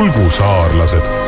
Ulgusaarlased.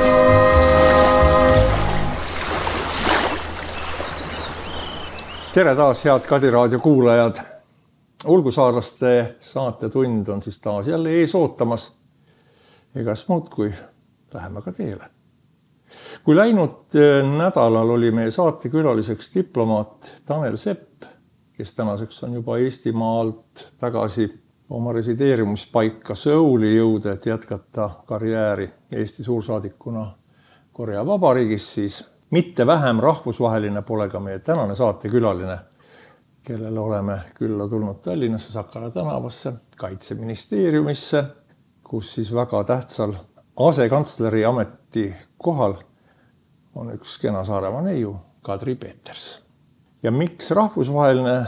Tere taas, head Kadi raadio kuulajad. Ulgusaarlaste saatetund on siis taas jälle ees ootamas. Egas muud kui läheme ka teele. Kui läinud nädalal oli meie saatekülaliseks diplomaat Tanel Sepp, kes tänaseks on juba Eestimaalt tagasi oma resideerimispaika Souli jõuda, et jätkata karjääri Eesti suursaadikuna Korea Vabariigis, siis mitte vähem rahvusvaheline pole ka meie tänane saatekülaline, kellele oleme külla tulnud Tallinnasse Sakala tänavasse, Kaitseministeeriumisse, kus siis väga tähtsal asekantsleri ameti kohal on üks kena Saaremaa neiu, Kadri Peters. Ja miks rahvusvaheline?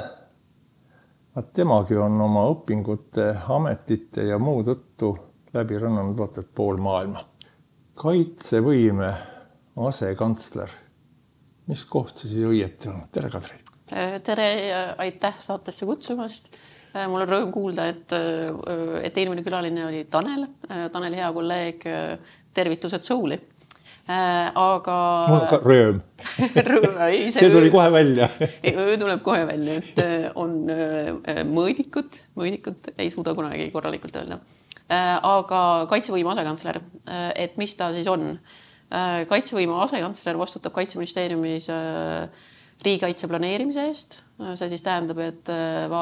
Temagi on oma õpingute, ametite ja muu tõttu läbi rännanud vaata pool maailma. Kaitsevõime asekantsler. Mis koht see siis õieti on? Tere, Kadri! Tere ja aitäh saatesse kutsumast. Mul on rõõm kuulda, et eelmine külaline oli Tanel. Tanel hea kolleeg, tervitused Souli. Aga... Mul on ka rõõm. See tuli kohe välja. Tuleb kohe välja, et on mõõdikud ei suuda kunagi korralikult öelda. Aga kaitsevõime asekantsler, et mis ta siis on? Kaitsevõime asekantsler vastutab Kaitseministeeriumis riigikaitse planeerimise eest. See siis tähendab, et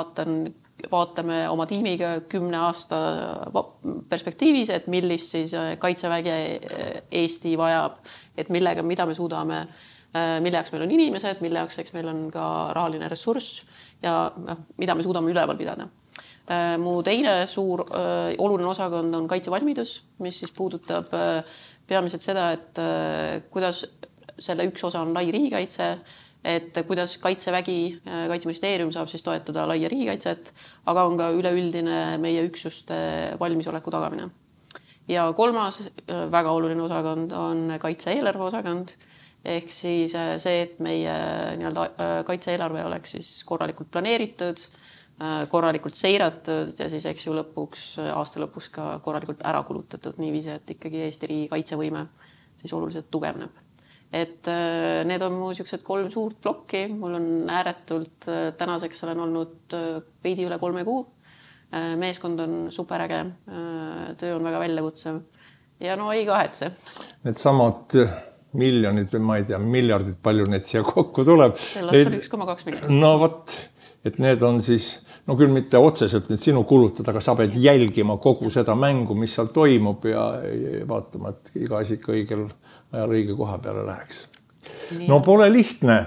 vaatame oma tiimiga 10 aasta perspektiivis, et millist siis kaitseväge Eesti vajab, et mida me suudame, mille jaoks meil on inimesed, mille jaoks meil on ka rahaline ressurss ja mida me suudame üleval pidada. Mu teine suur oluline osakond on kaitsevalmidus, mis siis puudutab peamiselt seda, et kuidas selle üks osa on lai riigikaitse, et kuidas kaitsevägi, Kaitseministeerium saab siis toetada laia riigikaitset, aga on ka üleüldine meie üksuste valmisoleku tagamine. Ja kolmas väga oluline osakond on kaitse-eelarve osakond, ehk siis see, et meie kaitse-eelarve oleks siis korralikult planeeritud, korralikult seiratud ja siis eks ju aasta lõpuks ka korralikult ära kulutatud niiviisi, et ikkagi Eesti riigi kaitsevõime siis oluliselt tugevneb. Et need on mu siuksed 3 suurt plokki. Mul on ääretult, tänaseks olen olnud veidi üle 3 kuu. Meeskond on superäge, töö on väga väljakutsev ja no ei kahetse. Need samad miljonid või ma ei tea, miljardid palju need siia kokku tuleb. Sel aastal 1,2 miljonit. No võt, et need on siis, no küll mitte otseselt nüüd sinu kulutada, aga sa pead jälgima kogu seda mängu, mis seal toimub ja vaatama, et iga asi õigel ajal õige koha peale läheks. No pole lihtne.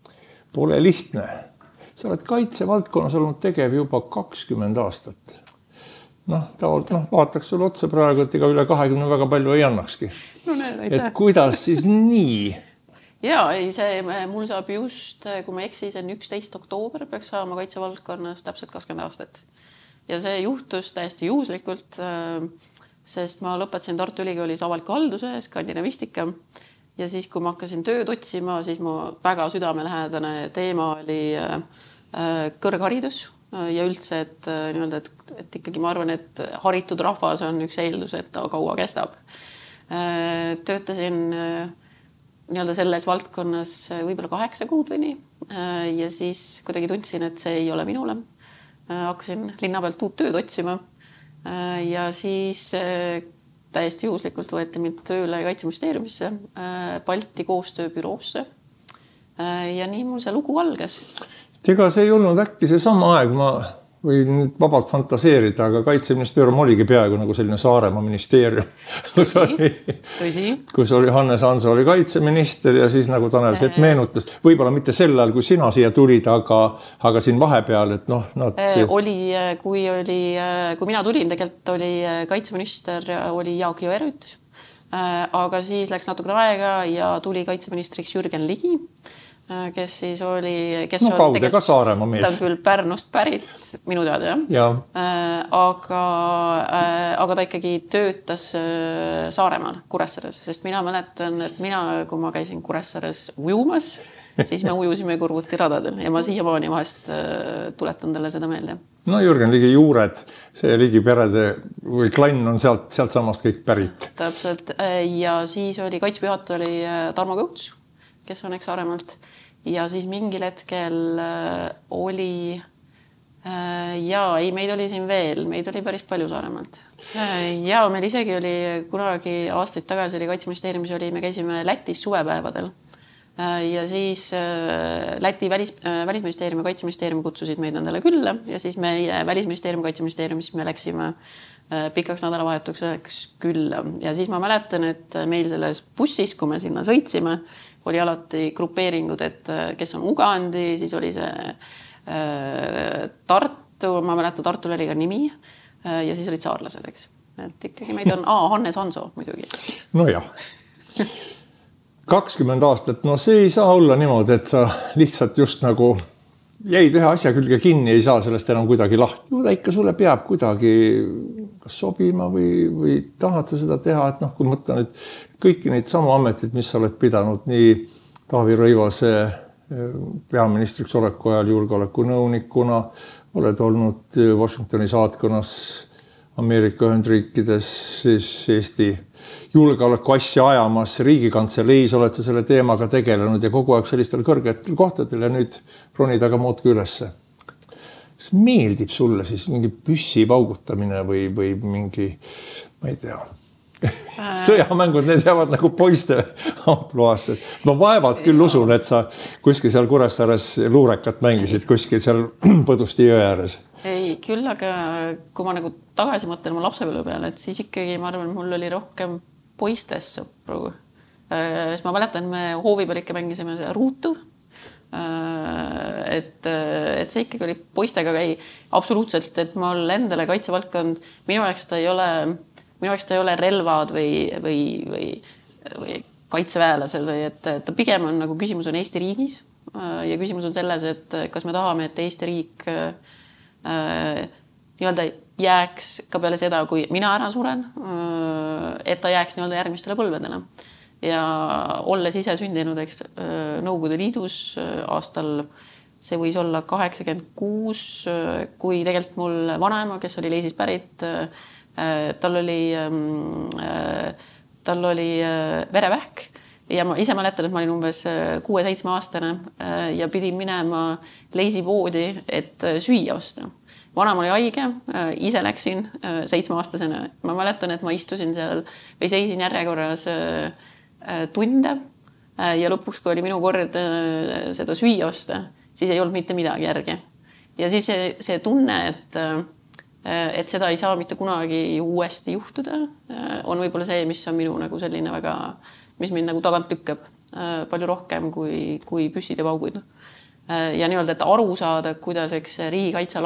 Sa oled kaitsevaldkonnas olnud tegev juba 20 aastat. Vaataks sulle otsa praegu, et ega üle 20 väga palju ei annakski. No näed, aitäh. Et kuidas siis nii? Jaa, mul saab just, kui ma eksin, see on 11. oktoober, peaks saama kaitsevaldkonnas täpselt 20 aastat. Ja see juhtus täiesti juhuslikult, sest ma lõpetasin Tartu Ülikoolis avaliku halduse, skandinavistika. Ja siis, kui ma hakkasin tööd otsima, siis mu väga südamelähedane teema oli kõrgharidus ja üldse, et ikkagi ma arvan, et haritud rahvas on üks eeldus, et ta kaua kestab. Töötasin selles valdkonnas võib-olla 8 kuud või nii. Ja siis kuidagi tundsin, et see ei ole minule. Hakkasin linna pealt uut tööd otsima. Ja siis täiesti juhuslikult võeti mind tööle Kaitseministeeriumisse, Balti koostööbüroosse. Ja nii mul see lugu algas. Ega see ei olnud äkki see sama aeg, ma võin nüüd vabalt fantaseerida, aga Kaitseministeerium oligi peaaegu nagu selline Saaremaa ministeerium, kus oli Hannes Hanso oli kaitseminister ja siis nagu Tanel Sepp meenutas, võib-olla mitte sel ajal, kui sina siia tulid, aga siin vahepeal, et kui mina tulin, tegelikult oli kaitseminister, oli Jaak Jõerüüt, aga siis läks natukene aega ja tuli kaitseministriks Jürgen Ligi, kes siis oli... kaude ka Saaremaa mees. Ta on küll Pärnust pärit, minu teada, jah. Aga ta ikkagi töötas Saaremaal, Kuressaares, sest mina mäletan, et kui ma käisin Kuressaares ujumas, siis me ujusime kurvuti radadel ja ma siiamaani vahest tuletan talle seda meelde. No Jürgen Ligi juured, see Ligi perede või klann on sealt samast kõik pärit. Täpselt ja siis oli kaitspejuhataja oli Tarmo Kõuts, kes on Saaremaalt ja siis mingil hetkel oli meid oli siin veel, meid oli päris palju Saaremaalt. Ja meil isegi oli kunagi aastaid tagasi oli Kaitseministeeriumis me käisime Lätis suvepäevadel ja siis Läti välisministeerium ja Kaitseministeerium kutsusid meid endale külla ja siis meie välisministeerium, Kaitseministeerium, siis me läksime pikaks nädalavahetuseks külla ja siis ma mäletan, et meil selles bussis, kui me sinna sõitsime, oli alati grupeeringud, et kes on Ugandi, siis oli see Tartu, ma mäletan, Tartul oli ka nimi ja siis olid saarlased, eks. Et ikkagi meid on Hannes Hanso muidugi. No jah. 20 aastat, no see ei saa olla niimoodi, et sa lihtsalt just nagu jäid ühe asja külge kinni, ei saa sellest enam kuidagi lahti. Ta ikka sulle peab kuidagi kas sobima või tahad sa seda teha, et kui mõtta nüüd kõiki neid samu ametid, mis sa oled pidanud nii Taavi Rõivase peaministriks oleku ajal julgeoleku nõunikuna, oled olnud Washingtoni saatkonnas Ameerika Ühendriikides, siis Eesti julgeoleku asja ajamas, Riigikantseleis oled sa selle teemaga tegelenud ja kogu aeg sellistel kõrgetel kohtadel ja nüüd ronid aga muudki ülesse. Kas meeldib sulle siis mingi püssi paugutamine või mingi, ma ei tea, sõjamängud, need jäävad nagu poiste ampluaasse. Ma vaevalt küll usun, et sa kuskil seal Kuressaares luurekat mängisid kuskil seal Põdusti jõe ääres. Ei, küll, aga kui ma nagu tagasi mõtlen oma lapsepõlve peale, et siis ikkagi ma arvan, mul oli rohkem poistes sõpru. Siis ma mäletan, me hoovi peal ikka mängisime ruutu. Et see ikkagi oli poistega käi absoluutselt, et mul endale kaitsevaldkond, minu jaoks ta ei ole relvad või kaitseväelased, et ta pigem on nagu küsimus on Eesti riigis ja küsimus on selles, et kas me tahame, et Eesti riik nii-öelda jääks ka peale seda, kui mina ära suren, et ta jääks nii-öelda järgmistele põlvedele. Ja olles ise sündinud Nõukogude Liidus aastal, see võis olla 86, kui tegelikult mul vanaema, kes oli Leisist pärit, tal oli verevähk ja ma ise mäletan, et ma olin umbes 6-7 aastane ja pidin minema Leisi poodi, et süüa osta. Vanaema oli haige, ise läksin 7-aastasena. Ma mäletan, et ma istusin seal või seisin järjekorras tunde ja lõpuks, kui oli minu kord seda süüa osta, siis ei olnud mitte midagi järgi. Ja siis see tunne, et seda ei saa mitte kunagi uuesti juhtuda, on võib-olla see, mis on minu nagu selline väga, mis mind nagu tagant lükkab palju rohkem kui püssid ja paugud. Ja nii-öelda, et aru saada, kuidas riigikaitse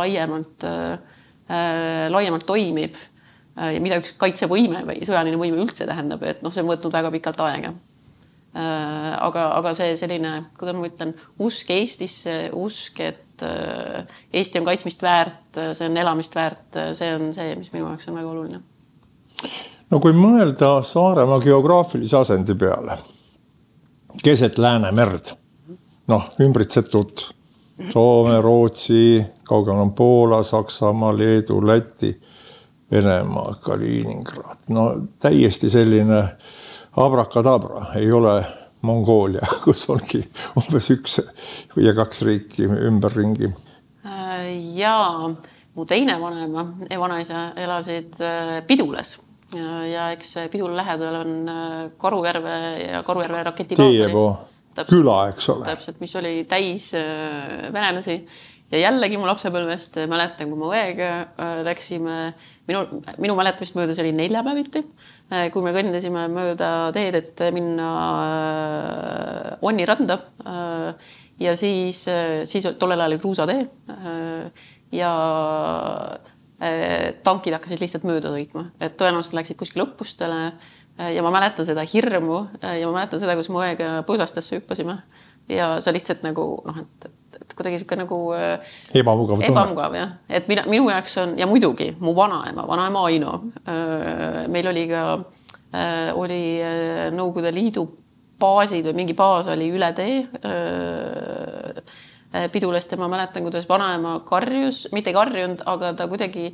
laiemalt toimib ja mida üks kaitsevõime või sõjaline võime üldse tähendab, et see on võtnud väga pikalt aega. Aga see selline, kuidas ma ütlen, usk Eestisse, usk, et Eesti on kaitsmist väärt, see on elamist väärt, see on see, mis minu jaoks on väga oluline. No kui mõelda Saaremaa geograafilise asendi peale, keset Läänemerd, ümbritsetud Soome, Rootsi, kaugel on Poola, Saksamaa, Leedu, Läti, Venemaa, Kaliningrad. Täiesti selline abrakadabra, ei ole Mongoolia, kus ongi umbes 1 või 2 riiki ümberringi. Ja mu teine vanema ja vanaisa elasid Pidules ja eks Pidule lähedal on Karujärve ja Karujärve raketibaas. Tievo küla, eks ole. Täpselt, mis oli täis venelasi. Ja jällegi mu lapsepõlvest mäletan, kui ma õega läksime, minu mäletamist mööda see oli 4 päeviti, kui me kõndisime mööda teed, et minna Onni randa ja siis tollel ajal oli kruusatee ja tankid hakkasid lihtsalt mööda sõitma, et tõenäoliselt läksid kuskil õppustele ja ma mäletan seda hirmu ja ma mäletan seda, kus mu õega põõsastesse hüppasime ja see lihtsalt nagu, et kuidagi siuke nagu ebamugav, jah. Et minu jaoks on, ja muidugi mu vanaema Aino, meil oli ka Nõukogude Liidu baasid või mingi baas oli üle tee Pidulast ja ma mäletan, kuidas vanaema karjus, mitte karjunud, aga ta kuidagi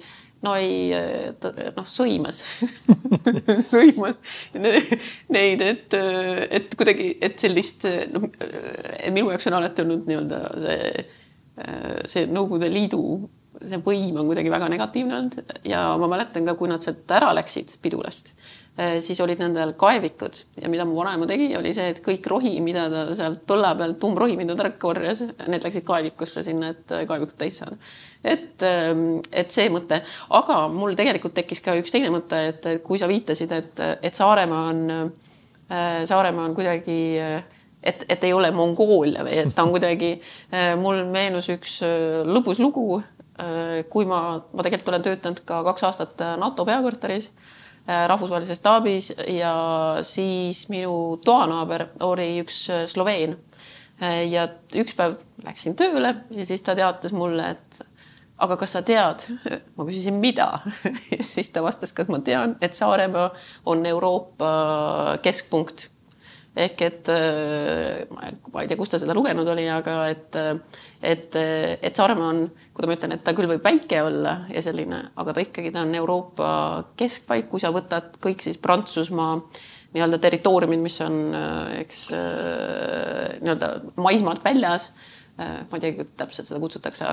sõimas sõimas neid, et kuidagi, et sellist minu jaoks on alati olnud nii-öelda see Nõukogude Liidu see võim on kuidagi väga negatiivne olnud ja ma mäletan ka, kui nad sealt ära läksid Pidulast, siis olid nendel kaevikud ja mida mu vanaema tegi, oli see, et kõik rohi, mida ta sealt põlla peal, tummrohi, mida ta korjas, need läksid kaevikusse sinna, et kaevikud täis saada. Et see mõte, aga mul tegelikult tekkis ka üks teine mõte, et kui sa viitasid, et Saaremaa on kuidagi, et ei ole Mongoolia või et ta on kuidagi, mul meenus üks lõbus lugu, kui ma tegelikult olen töötanud ka 2 aastat NATO peakorteris, rahvusvahelises staabis ja siis minu toanaaber oli üks Sloveen ja üks päev läksin tööle ja siis ta teatas mulle, et aga kas sa tead, ma küsisin mida ja siis ta vastas, kas ma tean, et Saaremaa on Euroopa keskpunkt ehk et ma ei tea, kus ta seda lugenud oli, aga et Saaremaa on, kui ma ütlen, et ta küll võib väike olla ja selline, aga ta ikkagi ta on Euroopa keskpaik, kui sa võtad kõik siis Prantsusmaa nii-öelda territooriumid, mis on nii-öelda maismaalt väljas, ma ei tea, kui täpselt seda kutsutakse,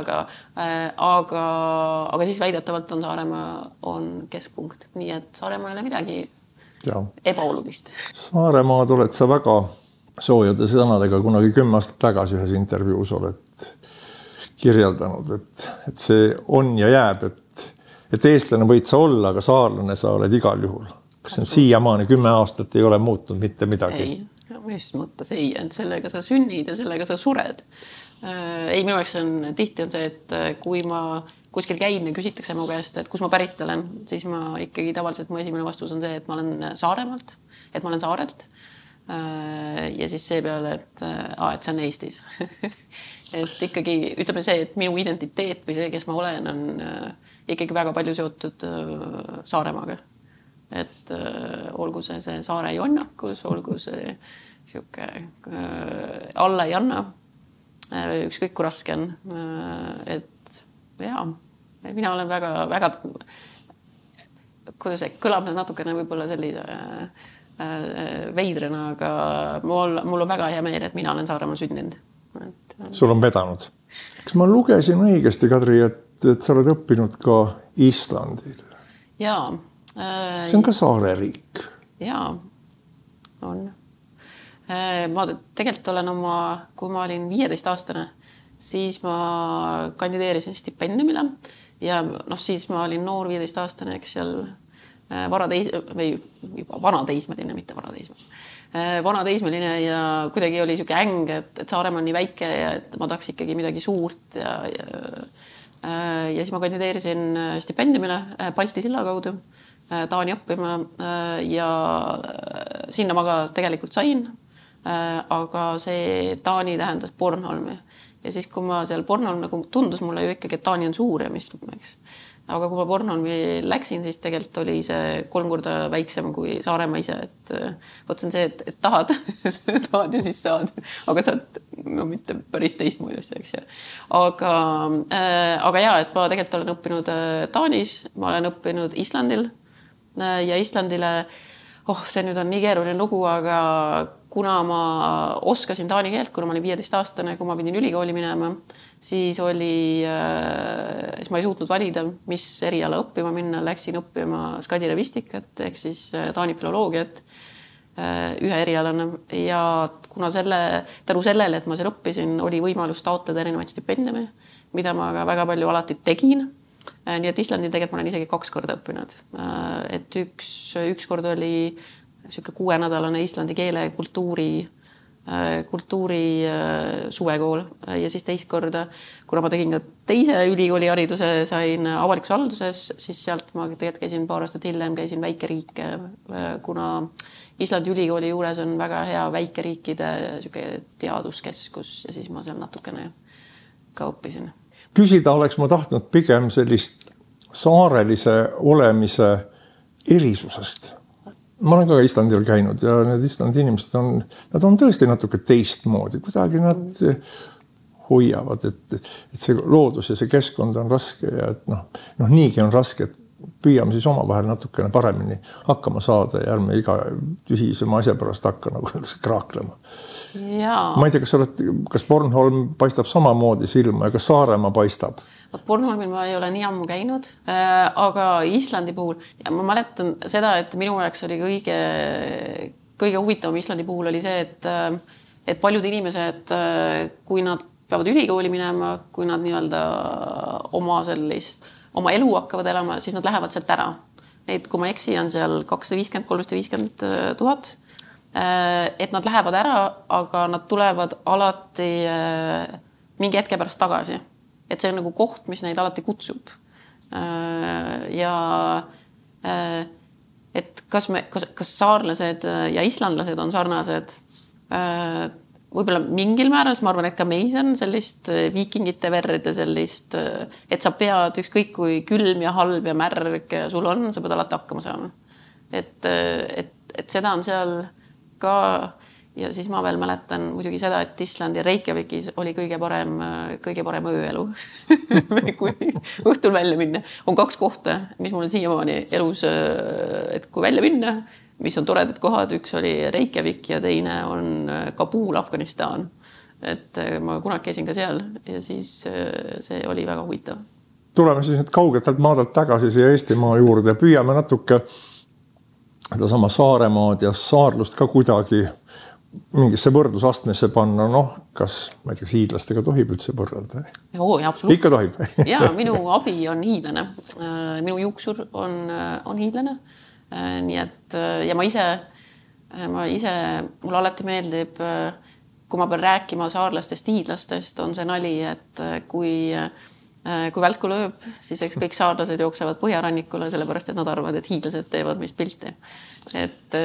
aga siis väidetavalt on Saaremaa on keskpunkt, nii et Saaremaa ei ole midagi ebaolulist. Saaremaad oled sa väga soojade sõnadega kunagi 10 aastat tagasi ühes intervjuus oled kirjeldanud, et see on ja jääb, et eestlane võid sa olla, aga saarlane sa oled igal juhul. Kas see on siiamaani 10 aastat ei ole muutunud mitte midagi? Ei, ma just mõttes ei, et sellega sa sünnid ja sellega sa sured. Ei, minu jaoks tihti on see, et kui ma kuskil käin ja küsitakse mu käest, et kus ma pärit olen, siis ma ikkagi tavaliselt mu esimene vastus on see, et ma olen Saaremaalt, et ma olen Saarelt. Ja siis see peale, et see on Eestis. Et ikkagi ütleme see, et minu identiteet või see, kes ma olen, on ikkagi väga palju seotud Saaremaaga. Et olgu see saare jonnakus, olgu see siuke alla ei anna, ükskõik kui raske on. Et jaa, mina olen väga, kuidas see kõlab natukene võib-olla sellise veidrena, aga mul on väga hea meel, et mina olen Saaremaal sündinud. Sul on vedanud. Kas ma lugesin õigesti, Kadri, et sa oled õppinud ka Islandil? Jaa. See on ka saareriik. Jaa, on. Ma tegelikult olen kui ma olin 15-aastane, siis ma kandideerisin stipendiumile ja siis ma olin noor 15-aastane, eks seal vanateismeline, mitte varateismeline. Vanateismeline ja kuidagi oli siuke äng, et Saaremaa on nii väike ja et ma tahaks ikkagi midagi suurt ja siis ma kandideerisin stipendiumile Balti silla kaudu Taani õppima ja sinna ma ka tegelikult sain, aga see Taani tähendas Bornholmi ja siis kui ma seal Bornholm nagu tundus mulle ju ikkagi, et Taani on suur ja mis eks. Aga kui ma Bornholmi läksin, siis tegelikult oli see 3 korda väiksem kui Saaremaa ise, et võtsin see, et tahad ja siis saad, aga saad mitte päris teistmoodi asja, eks. Aga jaa, et ma tegelikult olen õppinud Taanis, ma olen õppinud Islandil ja Islandile, see nüüd on nii keeruline lugu, aga kuna ma oskasin taani keelt, kuna ma olin 15-aastane, kui ma pidin ülikooli minema, siis ma ei suutnud valida, mis eriala õppima minna, läksin õppima skandinavistikat ehk siis taani filoloogiat ühe erialana ja kuna tänu sellele, et ma seal õppisin, oli võimalus taotleda erinevaid stipendiume, mida ma ka väga palju alati tegin. Nii et Islandil tegelikult ma olen isegi 2 korda õppinud. Et üks kord oli siuke 6-nädalane Islandi keele kultuuri suvekool ja siis teist korda, kuna ma tegin ka teise ülikooli hariduse, sain avalikus halduses, siis sealt ma tegelikult käisin 2 aastat hiljem, käisin väikeriike, kuna Islandi ülikooli juures on väga hea väikeriikide teaduskeskus ja siis ma seal natukene ka õppisin. Küsida oleks ma tahtnud pigem sellist saarelise olemise erisusest. ma olen ka Islandil käinud ja need Islandi inimesed nad on tõesti natuke teistmoodi, kuidagi nad hoiavad, et see loodus ja see keskkond on raske ja et niigi on raske, et püüame siis omavahel natukene paremini hakkama saada ja ärme iga tühisema asja pärast hakka nagu kraaklema. Ma ei tea, kas Bornholm paistab samamoodi silma ja kas Saaremaa paistab? Bornholmil ma ei ole nii ammu käinud, aga Islandi puhul ja ma mäletan seda, et minu jaoks oli kõige huvitavam Islandi puhul oli see, et paljud inimesed, kui nad peavad ülikooli minema, kui nad nii-öelda oma elu hakkavad elama, siis nad lähevad sealt ära. Neid, kui ma eksi, on seal 250-350 000, et nad lähevad ära, aga nad tulevad alati mingi hetke pärast tagasi. Et see on nagu koht, mis neid alati kutsub. Ja et kas saarlased ja islandlased on sarnased, võib-olla mingil määras, ma arvan, et ka meis on sellist viikingite verd ja sellist, et sa pead ükskõik kui külm ja halb ja märg sul on, sa pead alati hakkama saama. Et seda on seal ka ja siis ma veel mäletan muidugi seda, et Islandi Reykjavikis oli kõige parem ööelu. Kui õhtul välja minna. On 2 kohta, mis mul on siiamaani elus, et kui välja minna, mis on toredad kohad, üks oli Reykjavik ja teine on Kabul, Afganistan. Et ma kunagi käisin ka seal ja siis see oli väga huvitav. Tuleme siis nüüd kaugetelt maadelt tagasi siia Eestimaa juurde ja püüame natuke sama Saaremaad ja saarlust ka kuidagi mingisse võrdlusastmesse panna, kas ma ei tea, hiidlastega tohib üldse võrrelda? Absoluutselt. Ikka tohib. Ja minu abi on hiidlane. Minu juuksur on hiidlane. Nii et, ja ma ise, mulle alati meeldib, kui ma pean rääkima saarlastest, hiidlastest, on see nali, et kui välku lööb, siis eks kõik saarlased jooksevad põhjarannikule, sellepärast, et nad arvavad, et hiidlased teevad mis pilti. Et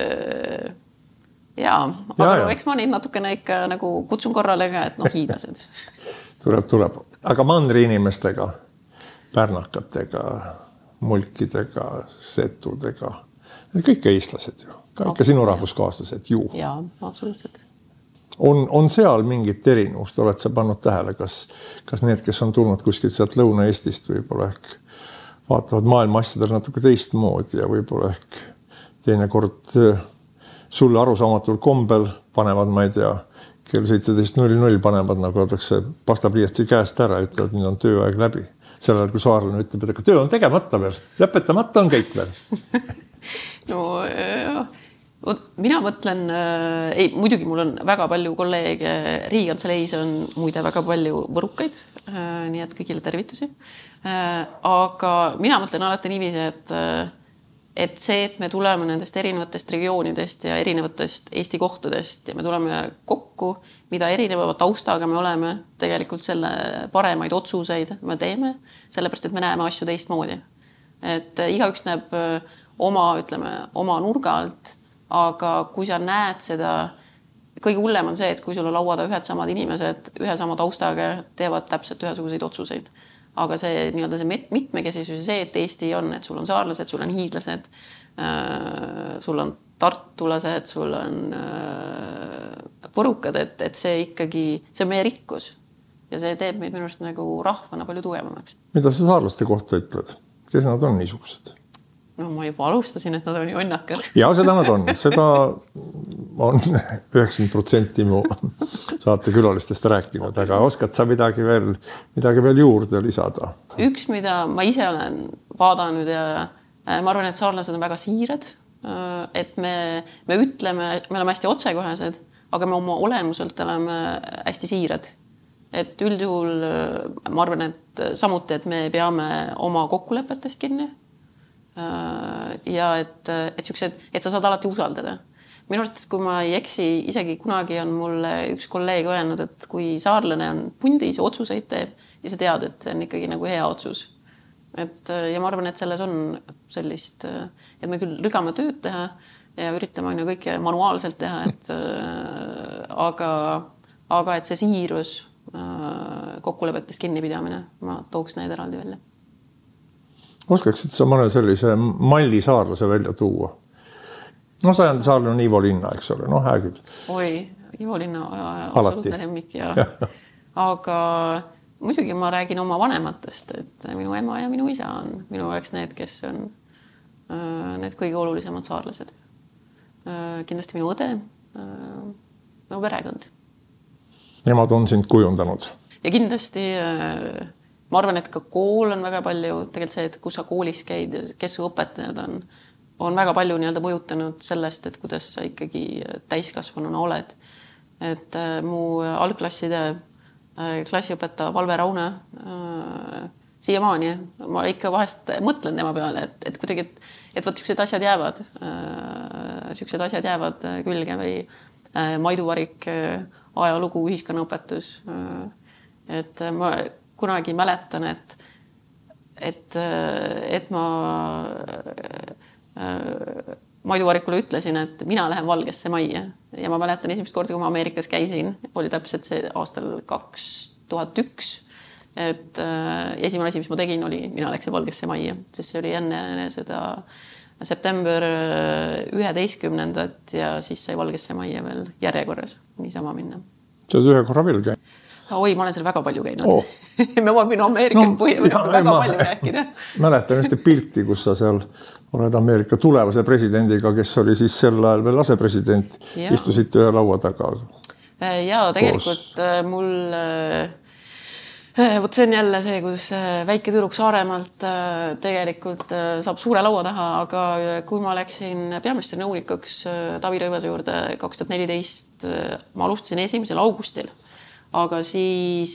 aga eks ma neid natukene ikka nagu kutsun korrale ka, et hiidlased. Tuleb. Aga mandri inimestega, pärnakatega, mulkidega, setudega, need kõik eestlased ju, ka ikka sinu rahvuskaaslased ju. Jaa, absoluutselt. On seal mingit erinevust, oled sa pannud tähele, kas need, kes on tulnud kuskilt sealt Lõuna-Eestist, võib-olla ehk vaatavad maailma asjadel natuke teistmoodi ja võib-olla ehk teinekord sulle arusaamatul kombel panevad, ma ei tea, kell 17.00 panevad, nagu öeldakse, pastapliiatsi käest ära, ütlevad, nüüd on tööaeg läbi. Sellel, kui saarlane ütleb, et töö on tegemata veel, lõpetamata on kõik veel. Mina mõtlen, muidugi mul on väga palju kolleege, Riigikantseleis on muide väga palju võrukaid, nii et kõigile tervitusi. Aga mina mõtlen alati niiviisi, et see, et me tuleme nendest erinevatest regioonidest ja erinevatest Eesti kohtadest ja me tuleme kokku, mida erineva taustaga me oleme, tegelikult selle paremaid otsuseid me teeme, sellepärast, et me näeme asju teistmoodi. Et igaüks näeb oma nurga alt, aga kui sa näed seda, kõige hullem on see, et kui sul on lauada ühed samad inimesed, ühe sama taustaga teevad täpselt ühesuguseid otsuseid. Aga see mitmekesisus, see, et Eesti on, et sul on saarlased, sul on hiidlased, sul on tartulased, sul on võrukad, et see ikkagi, see on meie rikkus. Ja see teeb meid minust nagu rahvana palju tugevamaks. Mida sa saarlaste kohta ütled? Kes nad on niisugused? Ma juba alustasin, et nad on ju onnakad. Ja, seda nad on. Seda on 90% mu saate külalistest rääkinud, aga oskad sa midagi veel juurde lisada? Üks, mida ma ise olen vaadanud ja ma arvan, et saarlased on väga siirad, et me ütleme, me oleme hästi otsekohesed, aga me oma olemuselt oleme hästi siirad. Et üldjuhul ma arvan, et samuti, et me peame oma kokkulepetest kinni ja et sa saad alati usaldada. Minu arust, kui ma ei eksi, isegi kunagi on mulle üks kolleeg öelnud, et kui saarlane on pundis ja otsuseid teeb ja sa tead, et see on ikkagi nagu hea otsus. Ja ma arvan, et selles on sellist, et me küll rügame tööd teha ja üritame kõike manuaalselt teha, aga et see siirus kokkulepetest kinnipidamine, ma tooks need eraldi välja. Oskaksid sa mõne sellise malli saarlase välja tuua? No sajandi saarlane on Ivo Linna, eks ole, no hää küll. Oi, Ivo Linna absoluutne lemmik ja aga muidugi ma räägin oma vanematest, et minu ema ja minu isa on minu jaoks need, kes on need kõige olulisemad saarlased. Kindlasti minu õde, minu perekond. Nemad on sind kujundanud. Ja kindlasti ma arvan, et ka kool on väga palju, tegelikult see, et kus sa koolis käid ja kes su õpetajad on väga palju nii-öelda mõjutanud sellest, et kuidas sa ikkagi täiskasvanuna oled. Et mu algklasside klassiõpetaja Valve Raune siiamaani ma ikka vahest mõtlen tema peale, et kuidagi, et võt siuksed asjad jäävad külge või Maidu Varik ajalugu, ühiskonnaõpetus. Et ma kunagi mäletan, et ma Maidu Varikule ütlesin, et mina lähen Valgesse majja ja ma mäletan esimest korda, kui ma Ameerikas käisin, oli täpselt see aastal 2001. Et esimene asi, mis ma tegin, oli mina läksin Valgesse majja, sest see oli enne seda september 11. ja siis sai Valgesse majja veel järjekorras niisama minna. See on ühe korra veel käinud? Oi, ma olen seal väga palju käinud. Me võin Ameerikast väga palju rääkida. Mäletan ühte pilti, kus sa seal oled Ameerika tulevase presidendiga, kes oli siis sel ajal veel asepresident, istusid ühe laua taga. Ja tegelikult mul võt see on jälle see, kus väike tüdruk Saaremaalt tegelikult saab suure laua taha, aga kui ma läksin peaministri nõunikuks Taavi Rõivase juurde 2014, ma alustasin 1. augustil, aga siis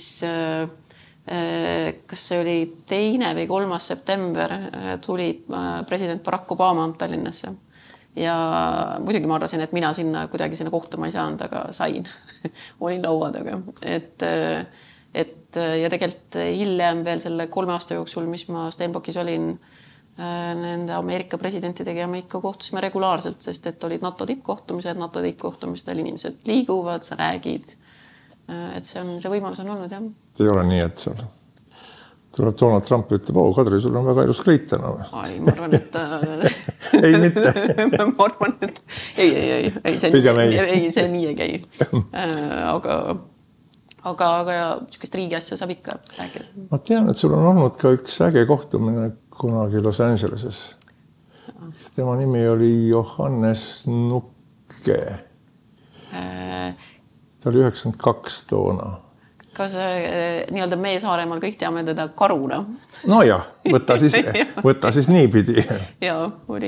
kas see oli 2. või 3. september tuli president Barack Obama Tallinnasse ja muidugi ma arvasin, et mina kuidagi sinna kohtuma ei saanud, aga sain. Olin laua taga, et ja tegelikult hiljem veel selle 3 aasta jooksul, mis ma Stenbockis olin nende Ameerika presidentidega ja me ikka kohtusime regulaarselt, sest et olid NATO tippkohtumistel inimesed liiguvad, sa räägid, et see võimalus on olnud, jah. Ei ole nii, et seal tuleb Donald Trump ja ütleb, Kadri, sul on väga ilus kleitana. Ai, ma arvan, et ei, mitte. Ma arvan, et ei, see nii ei käi. Aga niisugust riigi asja saab ikka rääkida. Ma tean, et sul on olnud ka üks äge kohtumine kunagi Los Angeleses. Tema nimi oli Johannes Nukke. Ta oli 92 toona. Kas nii-öelda meie Saaremaal kõik teame teda Karuna? No jah, võta siis niipidi. Jaa, oli.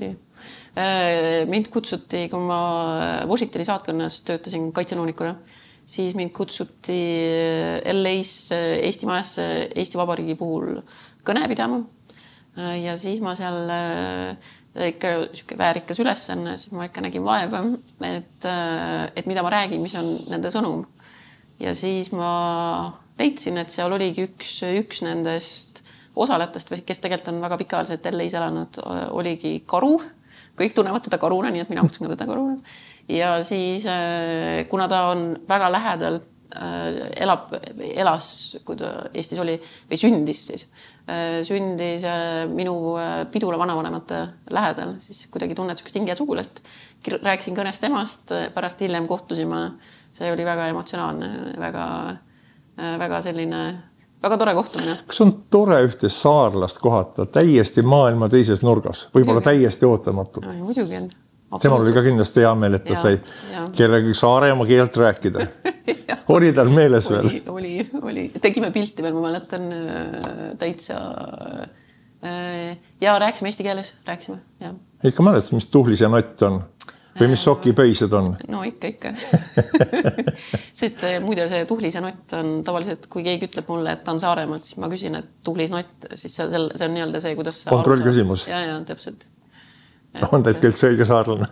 Mind kutsuti, kui ma Washingtoni saatkonnas töötasin kaitsenõunikuna, siis mind kutsuti LA-s Eesti majasse Eesti Vabariigi puhul kõne pidama. Ja siis ma seal ikka väärikas ülesanne, siis ma ikka nägin vaeva, et mida ma räägin, mis on nende sõnum. Ja siis ma leidsin, et seal oligi üks nendest osalejatest, kes tegelikult on väga pikaajalselt LA-s elanud, oligi Karu. Kõik tunnevad teda Karuna, nii et mina kutsun teda Karuna. Ja siis, kuna ta on väga lähedal, elas, kui ta Eestis oli, või sündis siis, sündis minu Pidula vanavanemate lähedal, siis kuidagi tunned sükest hinge sugulast. Rääkisin kõnest temast, pärast hiljem kohtusime. See oli väga emotsionaalne, väga selline, väga tore kohtumine. Kas on tore ühte saarlast kohata täiesti maailma teises nurgas? Võib-olla täiesti ootamatult. Muidugi on. Temal oli ka kindlasti hea meel, et ta sai kellegi saare oma keelt rääkida. Oli tal meeles veel? Oli. Tegime pilti veel, ma mäletan täitsa. Ja rääksime eesti keeles, rääksime. Ikka mäletas, mis tuhlis ja nott on? Või mis sokipöised on? No ikka. Sest muide see tuhlis ja nott on tavaliselt, kui keegi ütleb mulle, et ta on Saaremaalt, siis ma küsin, et tuhlis nott, siis see on nii-öelda see, kuidas sa... Kontroll küsimus. Ja, täpselt. On teil kõik see õige saarlane?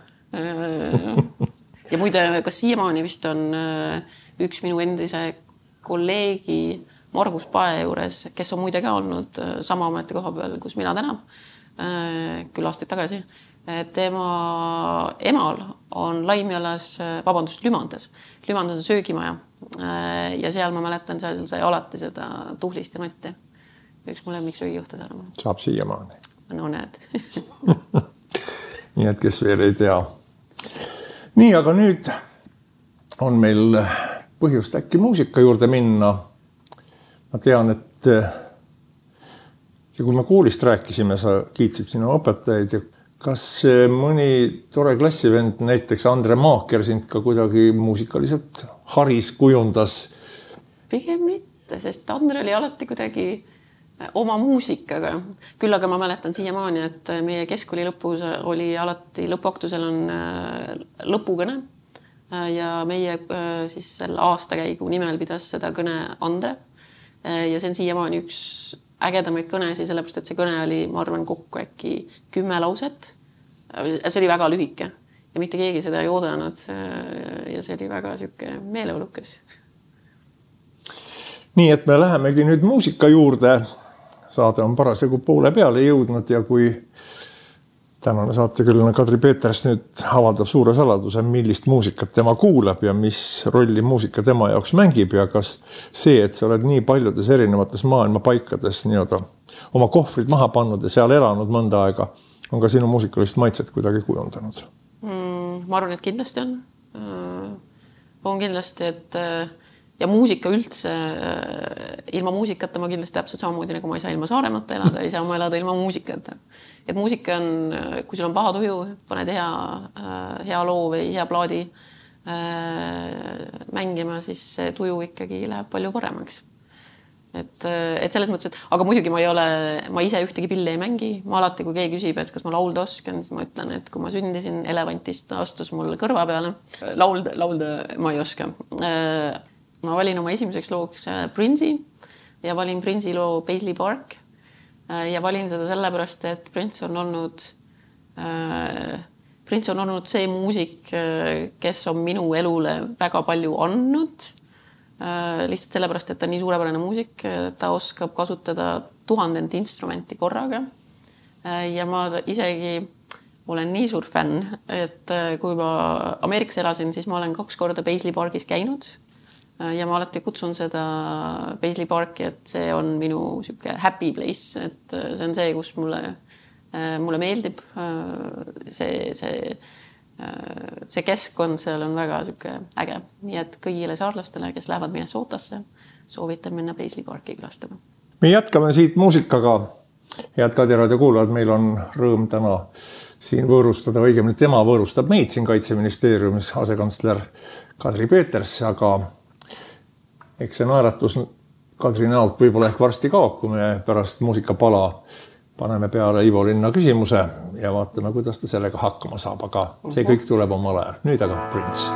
Ja muide, kas siiamaani vist on üks minu endise kolleegi Margus Pae juures, kes on muide ka olnud sama ameti koha peal, kus mina täna, küll aastaid tagasi. Tema emal on Lümandas. Lümandas on söögimaja ja seal ma mäletan, seal sai alati seda tuhlist ja notti. Üks mu lemmik söögijuhte seal. Saab siiamaani. No näed. nii et kes veel ei tea. Nii, aga nüüd on meil põhjust äkki muusika juurde minna. Ma tean, et kui me koolist rääkisime, sa kiitsid sinu õpetajaid. Kas mõni tore klassivend, näiteks Andre Maaker, sind ka kuidagi muusikaliselt haris, kujundas? Pigem mitte, sest Andre oli alati kuidagi oma muusikaga. Küll aga ma mäletan siiamaani, et meie keskkooli lõpus oli alati, lõpuaktusel on lõpukõne ja meie siis selle aastakäigu nimel pidas seda kõne Andre. Ja see on siiamaani üks ägedamaid kõnesi, sellepärast, et see kõne oli, ma arvan, kokku äkki 10 lauset. See oli väga lühike ja mitte keegi seda ei oodanud ja see oli väga siuke meeleolukas. Nii, et me lähemegi nüüd muusika juurde. Saade on parasjagu poole peale jõudnud ja kui tänane saatekülaline Kadri Peeters nüüd avaldab suure saladuse, millist muusikat tema kuulab ja mis rolli muusika tema jaoks mängib ja kas see, et sa oled nii paljudes erinevates maailma paikades nii-öelda oma kohvrid maha pannud ja seal elanud mõnda aega, on ka sinu muusikalist maitset kuidagi kujundanud? Ma arvan, et kindlasti on. On kindlasti, et ja muusika üldse, ilma muusikata ma kindlasti täpselt samamoodi, nagu ma ei saa ilma Saaremaata elada, ei saa ma elada ilma muusikata. Et muusika on, kui sul on paha tuju, paned hea loo või hea plaadi mängima, siis see tuju ikkagi läheb palju paremaks. Et selles mõttes, et aga muidugi ma ise ühtegi pilli ei mängi. Ma alati, kui keegi küsib, et kas ma laulda oskan, siis ma ütlen, et kui ma sündisin, elevantist astus mul kõrva peale. Laulda ma ei oska. Ma valin oma esimeseks looks Prince'i ja valin Prince'i loo Paisley Park ja valin seda sellepärast, et Prince on olnud see muusik, kes on minu elule väga palju andnud. Lihtsalt sellepärast, et ta on nii suurepärane muusik, ta oskab kasutada 1000 instrumenti korraga ja ma isegi olen nii suur fänn, et kui ma Ameerikas elasin, siis ma olen 2 korda Paisley Parkis käinud ja ma alati kutsun seda Paisley Parki, et see on minu siuke happy place, et see on see, kus mulle meeldib see keskkond, seal on väga siuke äge. Nii et kõigile saarlastele, kes lähevad Minnesotasse, soovitan minna Paisley Parki külastama. Me jätkame siit muusikaga. Head Kadri Raadio kuulajad, meil on rõõm täna siin võõrustada, õigemini tema võõrustab meid siin Kaitseministeeriumis, asekantsler Kadri Peeters, aga eks see naeratus Kadri näolt võib-olla ehk varsti kaob, kui me pärast muusikapala paneme peale Ivo Linna küsimuse ja vaatame, kuidas ta sellega hakkama saab, aga see kõik tuleb omal ajal. Nüüd aga Prince.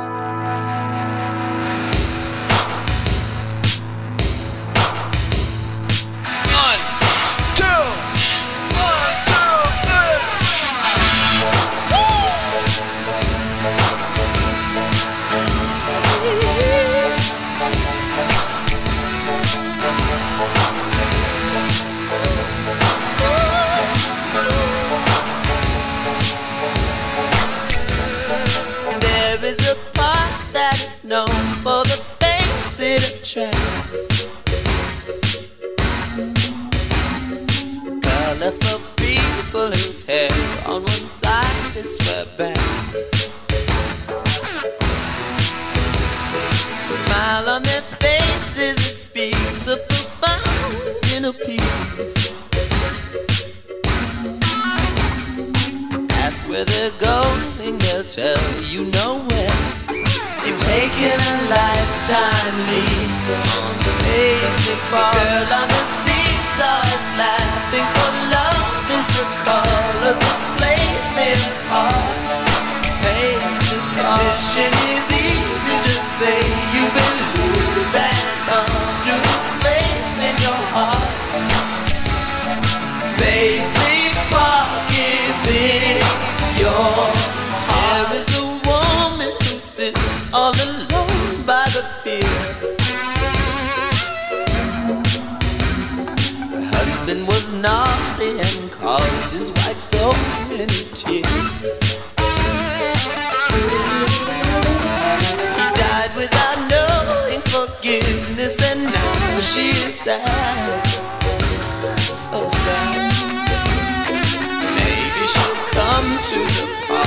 Maybe she'll come to the party.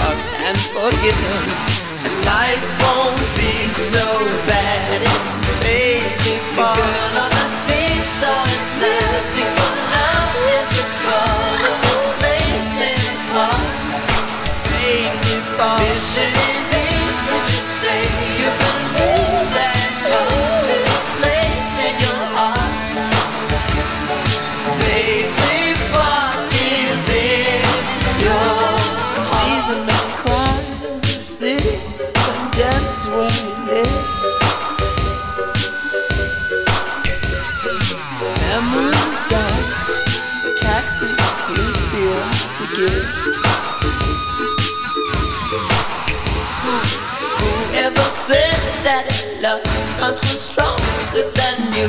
and forgive him. And life won't be so bad. It pays me for the girl on the seesaw is laughing. For love is the call of this place in hearts. Pays me for mission is easy to say. You believe that come to this place in your heart. Paisley Park is in your see the man cries, the city condemns where he lives. Memories die, but taxes you still have to give. Whoever said that love once was stronger than you?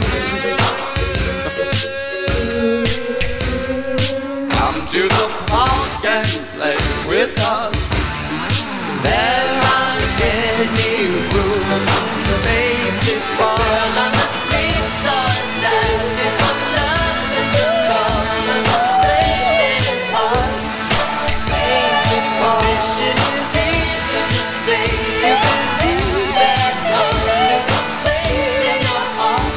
Come to the park and play with us. There aren't any rules in Paisley Park. Girl on the seesaw is laughing. For love is the call of this place in hearts. Paisley Park. Mission is easy to say. You believe that come to this place in your heart.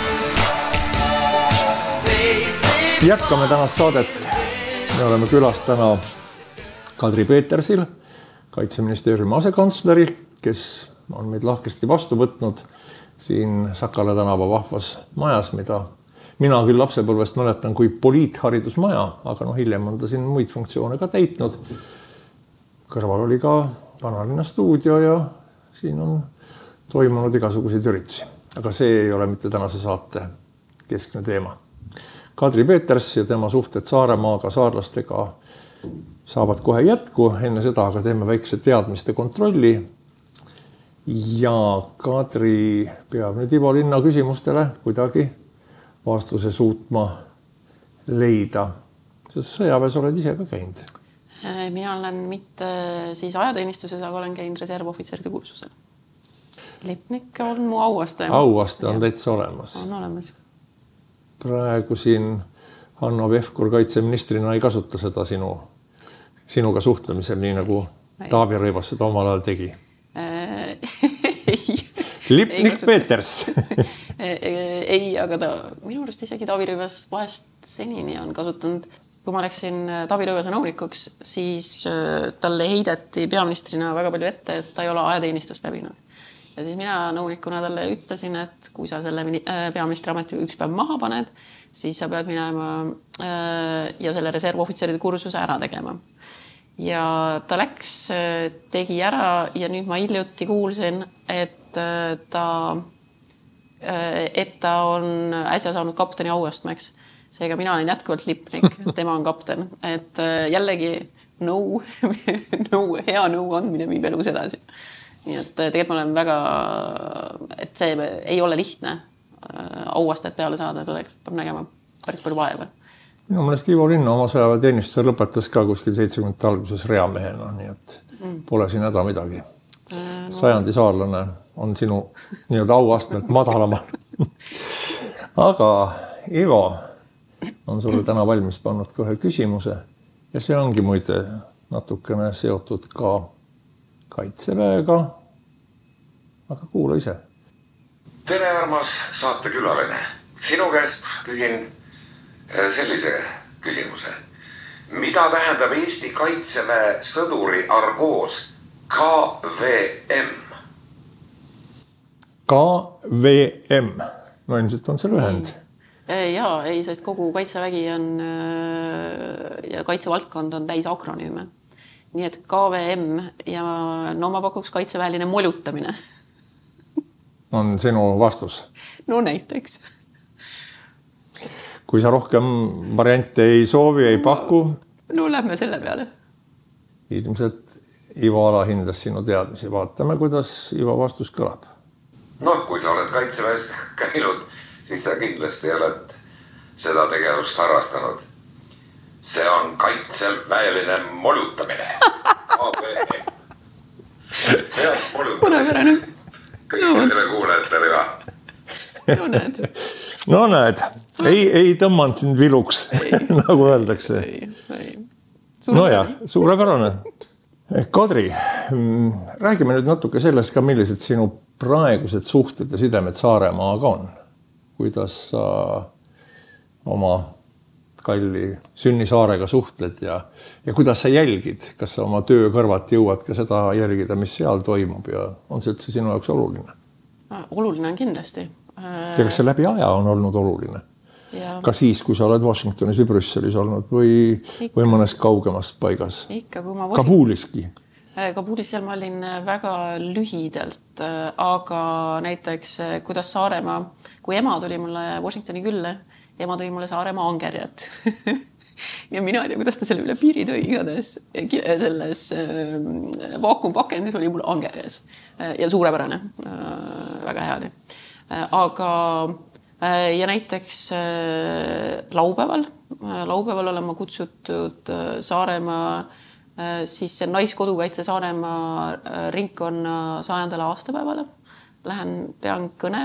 Paisley Jätkame tänast saadet. Me oleme külas täna Kadri Peetersil, Kaitseministeeriumi asekantsleril, kes on meid lahkesti vastu võtnud siin Sakala tänava vahvas majas, mida mina küll lapsepõlvest mäletan kui poliitharidusmaja, aga hiljem on ta siin muid funktsioone ka täitnud. Kõrval oli ka vanalinna stuudio ja siin on toimunud igasuguseid üritusi. Aga see ei ole mitte tänase saate keskne teema. Kadri Peeters ja tema suhted Saaremaaga, saarlastega saavad kohe jätku. Enne seda aga teeme väikse teadmiste kontrolli. Ja Kadri peab nüüd Ivo Linna küsimustele kuidagi vastuse suutma leida. Sest sõjaväes oled ise ka käinud. Mina olen mitte siis ajateenistuses, aga olen käinud reservohvitseride kursusel. Lipnik on mu auaste. Auaste on täitsa olemas. On olemas. Praegu siin Hanno Pevkur kaitseministrina ei kasuta seda sinuga suhtlemisel, nii nagu Taavi Rõivas seda omal ajal tegi. Lipnik Peeters. Ei, aga minu arust isegi Taavi Rõivas vahest senini on kasutanud. Kui ma läksin Taavi Rõivase nõunikuks, siis talle heideti peaministrina väga palju ette, et ta ei ole ajateenistust läbinud. Ja siis mina nõunikuna talle ütlesin, et kui sa selle peaministri ametiga üks päev maha paned, siis sa pead minema ja selle reservohvitseride kursuse ära tegema. Ja ta läks, tegi ära ja nüüd ma hiljuti kuulsin, et ta on äsja saanud kapteni auastmeks. Seega mina olen jätkuvalt Lipnik, tema on kapten. Et jällegi hea nõu andmine viib elus edasi. Nii et tegelikult ma olen väga, et see ei ole lihtne auastet peale saada, selleks peab nägema päris palju vaeva. Minu mõnest Ivo Linna oma sõjaväeteenistuse lõpetas ka kuskil 70 alguses reamehena, nii et pole siin häda midagi. Sajandi saarlane on sinu nii-öelda auastmelt madalamal. Aga Ivo on sulle täna valmis pannud kohe küsimuse ja see ongi muide natukene seotud ka Kaitseväega, aga kuula ise. Tere, armas saatekülaline. Sinu käest küsin sellise küsimuse. Mida tähendab Eesti Kaitseväe sõduri argoos KVM? KVM. No ilmselt on see lühend. Jaa, ei, sest kogu Kaitsevägi on ja kaitsevaldkond on täis akronüüme. Nii et KVM ja no ma pakuks kaitseväeline molutamine. On sinu vastus? No näiteks. Kui sa rohkem variante ei soovi, ei paku? No lähme selle peale. Ilmselt Ivo alahindas sinu teadmisi. Vaatame, kuidas Ivo vastus kõlab. No, kui sa oled kaitseväes käinud, siis sa kindlasti oled seda tegevust harrastanud. See on kaitseväeline molutamine. Põnevärane. Kõikidele kuulajatele ka. No näed. Ei tõmmanud sind viluks, nagu öeldakse. No ja, suurepärane. Kadri, räägime nüüd natuke sellest ka, millised sinu praegused suhted ja sidemed Saaremaaga on. Kuidas sa oma kalli Sünnisaarega suhtled ja kuidas sa jälgid, kas sa oma töö kõrvat jõuad ka seda jälgida, mis seal toimub ja on see üldse sinu jaoks oluline? Oluline on kindlasti. Ja kas see läbi aja on olnud oluline? Ja. Ka siis, kui sa oled Washingtonis või Brüsselis olnud või mõnes kaugemas paigas? Ikka, kui ma Kabuliski? Kabulis seal ma olin väga lühidalt, aga näiteks kuidas Saaremaa, kui ema tuli mulle Washingtoni külla, ema tõi mulle Saaremaa angerjad. Ja mina ei tea, kuidas ta selle üle piiri tõi igades selles vaakumpakendis oli mul angerjas ja suurepärane, väga hea oli. Aga ja näiteks laupäeval olen ma kutsutud Saaremaa siis see naiskodukaitse Saaremaa ringkonna 100. aastapäevale. Lähen, pean kõne,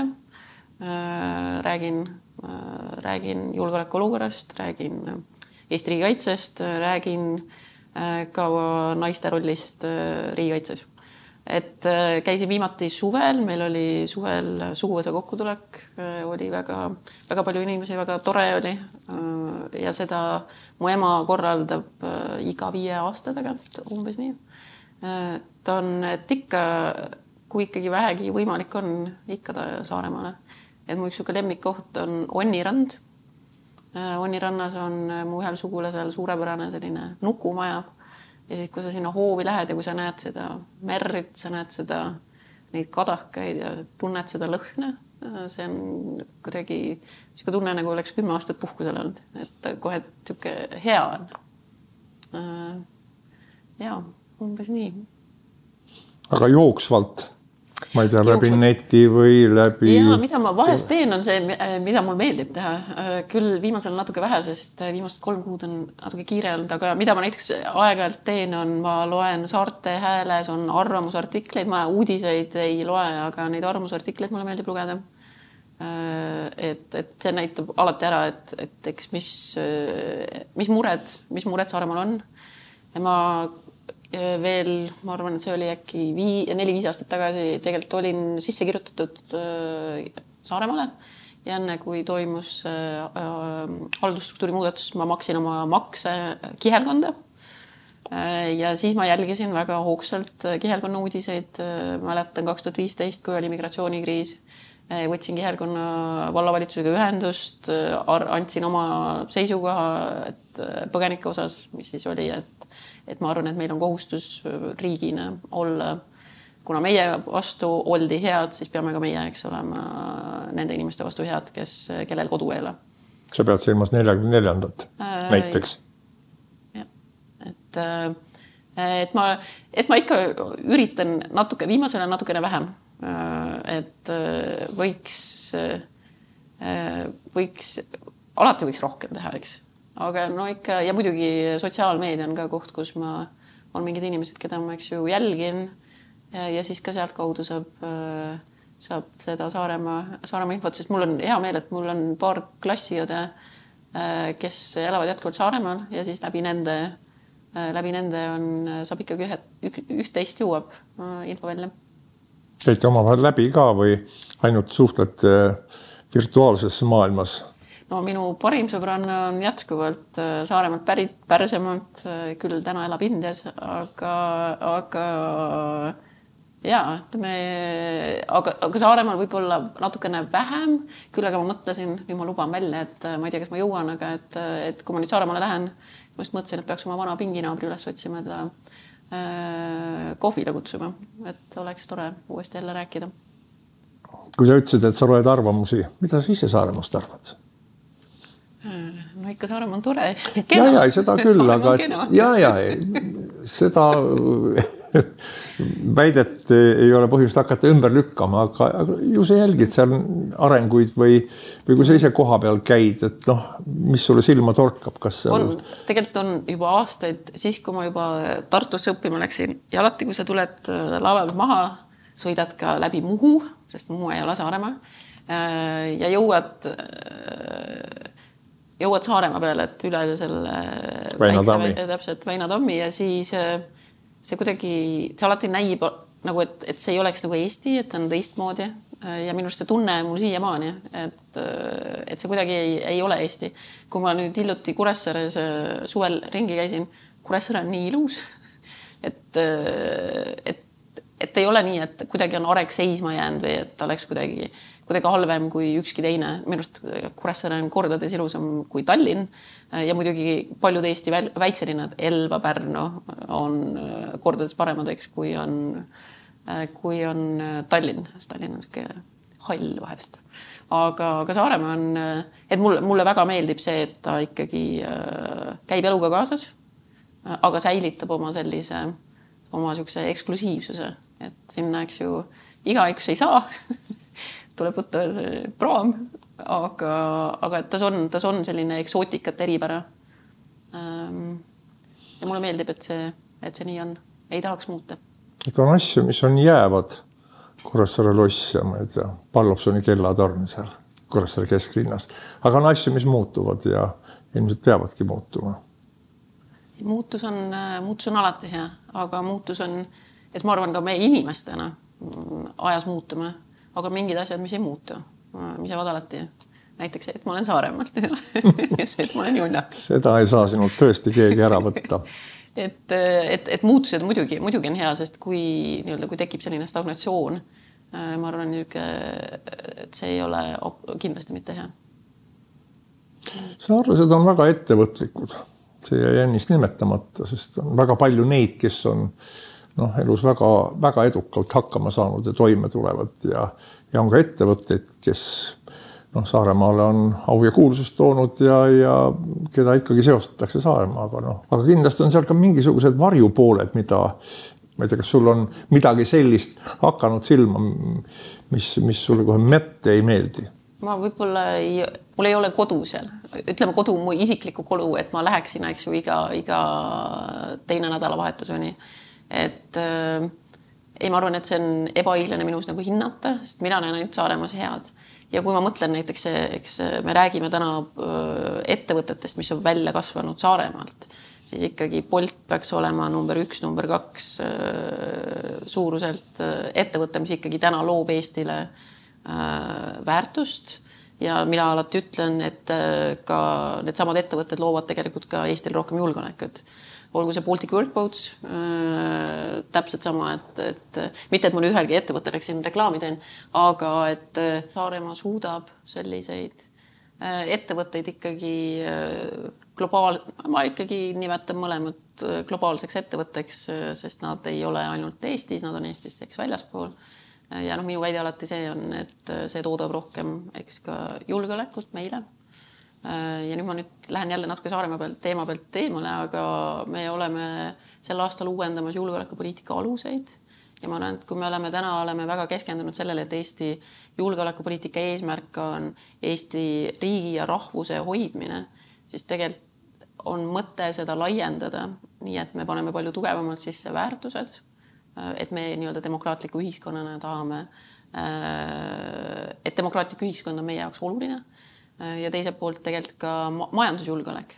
räägin julgeolekuolukorrast, räägin Eesti riigikaitsest, räägin ka naiste rollist riigikaitses. Et käisin viimati suvel, meil oli suvel suguvõsa kokkutulek, oli väga palju inimesi, väga tore oli ja seda mu ema korraldab iga 5 aasta tagant, umbes nii. Ta on, et ikka, kui ikkagi vähegi võimalik on, ikka ta Saaremaale. Et mu üks lemmikkoht on Onnirand. Onnirannas on mu ühel sugulasel suurepärane selline nukumaja. Ja siis, kui sa sinna hoovi lähed ja kui sa näed seda merd, sa näed seda neid kadakaid ja tunned seda lõhna, see on kuidagi tunne, nagu oleks 10 aastat puhkusel olnud, et kohe tüke hea on. Ja, umbes nii. Aga jooksvalt, ma ei tea, läbi neti või läbi... Ja, mida ma vahest teen on see, mida mul meeldib teha. Küll viimasel natuke vähe, sest viimased 3 kuud on natuke kiire olnud, aga mida ma näiteks aeg-ajalt teen on, ma loen Saarte Hääles, on arvamusartikleid, ma uudiseid ei loe, aga neid arvamusartikleid mulle meeldib lugeda. Et see näitab alati ära, et eks mis mured Saaremaal on. Ja ma arvan, et see oli äkki 4-5 aastat tagasi tegelikult olin sisse kirjutatud Saaremaale ja enne kui toimus haldusstruktuuri muudatus, ma maksin oma makse Kihelkonda ja siis ma jälgisin väga hoogsalt Kihelkonna uudiseid. Mäletan 2015, kui oli migratsioonikriis, võtsin Kihelkonna vallavalitsusega ühendust, andsin oma seisukoha põgenike osas, mis siis oli, et ma arvan, et meil on kohustus riigina olla, kuna meie vastu oldi head, siis peame ka meie, eks olema nende inimeste vastu head, kellel kodu ei ole. Sa pead silmas 44. näiteks. Ja, et ma ikka üritan viimasel on natukene vähem, et alati võiks rohkem teha, eks. Aga no ikka, ja muidugi sotsiaalmeedia on ka koht, kus on mingid inimesed, keda ma jälgin ja siis ka sealt kaudu saab seda Saaremaa infot, sest mul on hea meel, et mul on paar klassiõde, kes elavad jätkuvalt Saaremaal ja siis läbi nende saab ikkagi üht-teist jõuab info välja. Käite omavahel läbi ka või ainult suhtled virtuaalses maailmas? No minu parim sõbranna on jätkuvalt Saaremaalt pärit Pärsemaalt, küll täna elab Indias, aga Saaremaal võib olla natukene vähem, küll aga ma mõtlesin, nüüd ma luban välja, et ma ei tea, kas ma jõuan, aga et kui ma nüüd Saaremaale lähen, ma just mõtlesin, et peaks oma vana pinginaabri üles otsima, kohvile kutsuma, et oleks tore uuesti jälle rääkida. Kui sa ütlesid, et sa loed arvamusi, mida sa ise Saaremaast arvad? No ikka Saaremaa on tore. Ja, seda küll, aga seda väidet ei ole põhjust hakata ümber lükkama, aga ju sa jälgid seal arenguid või kui sa ise koha peal käid, et mis sulle silma torkab, kas seal... Tegelikult on juba aastaid, siis kui ma juba Tartusse õppima läksin ja alati, kui sa tuled laeva maha, sõidad ka läbi Muhu, sest Muhu ei ole Saaremaa ja jõuad Saaremaa peale, et üle selle Väinatammi. Täpselt Väinatammi ja siis see kuidagi, see alati näib nagu, et see ei oleks nagu Eesti, et on teistmoodi ja minu arust see tunne mul siiamaani, et see kuidagi ei ole Eesti. Kui ma nüüd hiljuti Kuressaares suvel ringi käisin, Kuressaare on nii ilus, et ei ole nii, et kuidagi on areg seisma jäänud või et oleks kuidagi halvem kui ükski teine. Minu arust Kuressaare on kordades ilusam kui Tallinn ja muidugi paljud Eesti väikselinnad, Elva, Pärnu on kordades paremad, eks, kui on Tallinn. Tallinn on selline hall vahest. Aga Saaremaa on, et mulle väga meeldib see, et ta ikkagi käib eluga kaasas, aga säilitab oma sihukese eksklusiivsuse, et sinna, eks ju, igaüks ei saa, tuleb võtta praam, aga et tas on selline eksootikat eripära. Ja mulle meeldib, et see nii on. Ei tahaks muuta. Et on asju, mis on jäävad Kuressaare loss ja ma ei tea, Pallopsoni kellatorn seal Kuressaare kesklinnas. Aga on asju, mis muutuvad ja ilmselt peavadki muutuma. Muutus on alati hea, aga muutus on, et ma arvan ka meie inimestena ajas muutume, aga mingid asjad, mis ei muutu, mis jäävad alati. Näiteks see, et ma olen Saaremaalt ja see, et ma olen Junna. Seda ei saa sinult tõesti keegi ära võtta. Et muutused muidugi on hea, sest kui tekib selline stagnatsioon, ma arvan, et see ei ole kindlasti mitte hea. Saarlased on väga ettevõtlikud. See jäi ennist nimetamata, sest on väga palju neid, kes on elus väga, väga edukalt hakkama saanud ja toime tulevad ja on ka ettevõtteid, kes Saaremaale on au ja kuulsust toonud ja keda ikkagi seostatakse Saaremaaga. Aga kindlasti on seal ka mingisugused varjupooled, mida, ma ei tea, kas sul on midagi sellist hakanud silma, mis sulle kohe mette ei meeldi? Ma võib-olla mul ei ole kodu seal. Ütleme kodu, mu isikliku kodu, et ma läheksin, eks ju, iga teine nädalavahetuseni. Et ma arvan, et see on ebaõiglane minus nagu hinnata, sest mina näen ainult Saaremaas head. Ja kui ma mõtlen näiteks, eks me räägime täna ettevõtetest, mis on välja kasvanud Saaremaalt, siis ikkagi Bolt peaks olema number 1, number 2 suuruselt ettevõte, mis ikkagi täna loob Eestile väärtust ja mina alati ütlen, et ka need samad ettevõtted loovad tegelikult ka Eestil rohkem julgeolekut. Olgu see Baltic Workboats, täpselt sama, et mitte, et mul ühelgi ettevõtteks siin reklaami teen, aga et Saaremaa suudab selliseid ettevõtteid ikkagi ma ikkagi nimetan mõlemad globaalseks ettevõtteks, sest nad ei ole ainult Eestis, nad on Eestist väljaspool. Ja minu väide alati see on, et see toodab rohkem ka julgeolekut meile. Ja nüüd ma lähen jälle natuke Saaremaa teema pealt eemale, aga me oleme sel aastal uuendamas julgeolekupoliitika aluseid. Ja ma arvan, et kui me oleme väga keskendunud sellele, et Eesti julgeolekupoliitika eesmärk on Eesti riigi ja rahvuse hoidmine, siis tegelikult on mõte seda laiendada, nii et me paneme palju tugevamalt sisse väärtused, et me demokraatliku ühiskonnana tahame, et demokraatlik ühiskond on meie jaoks oluline ja teiselt poolt tegelikult ka majandusjulgeolek.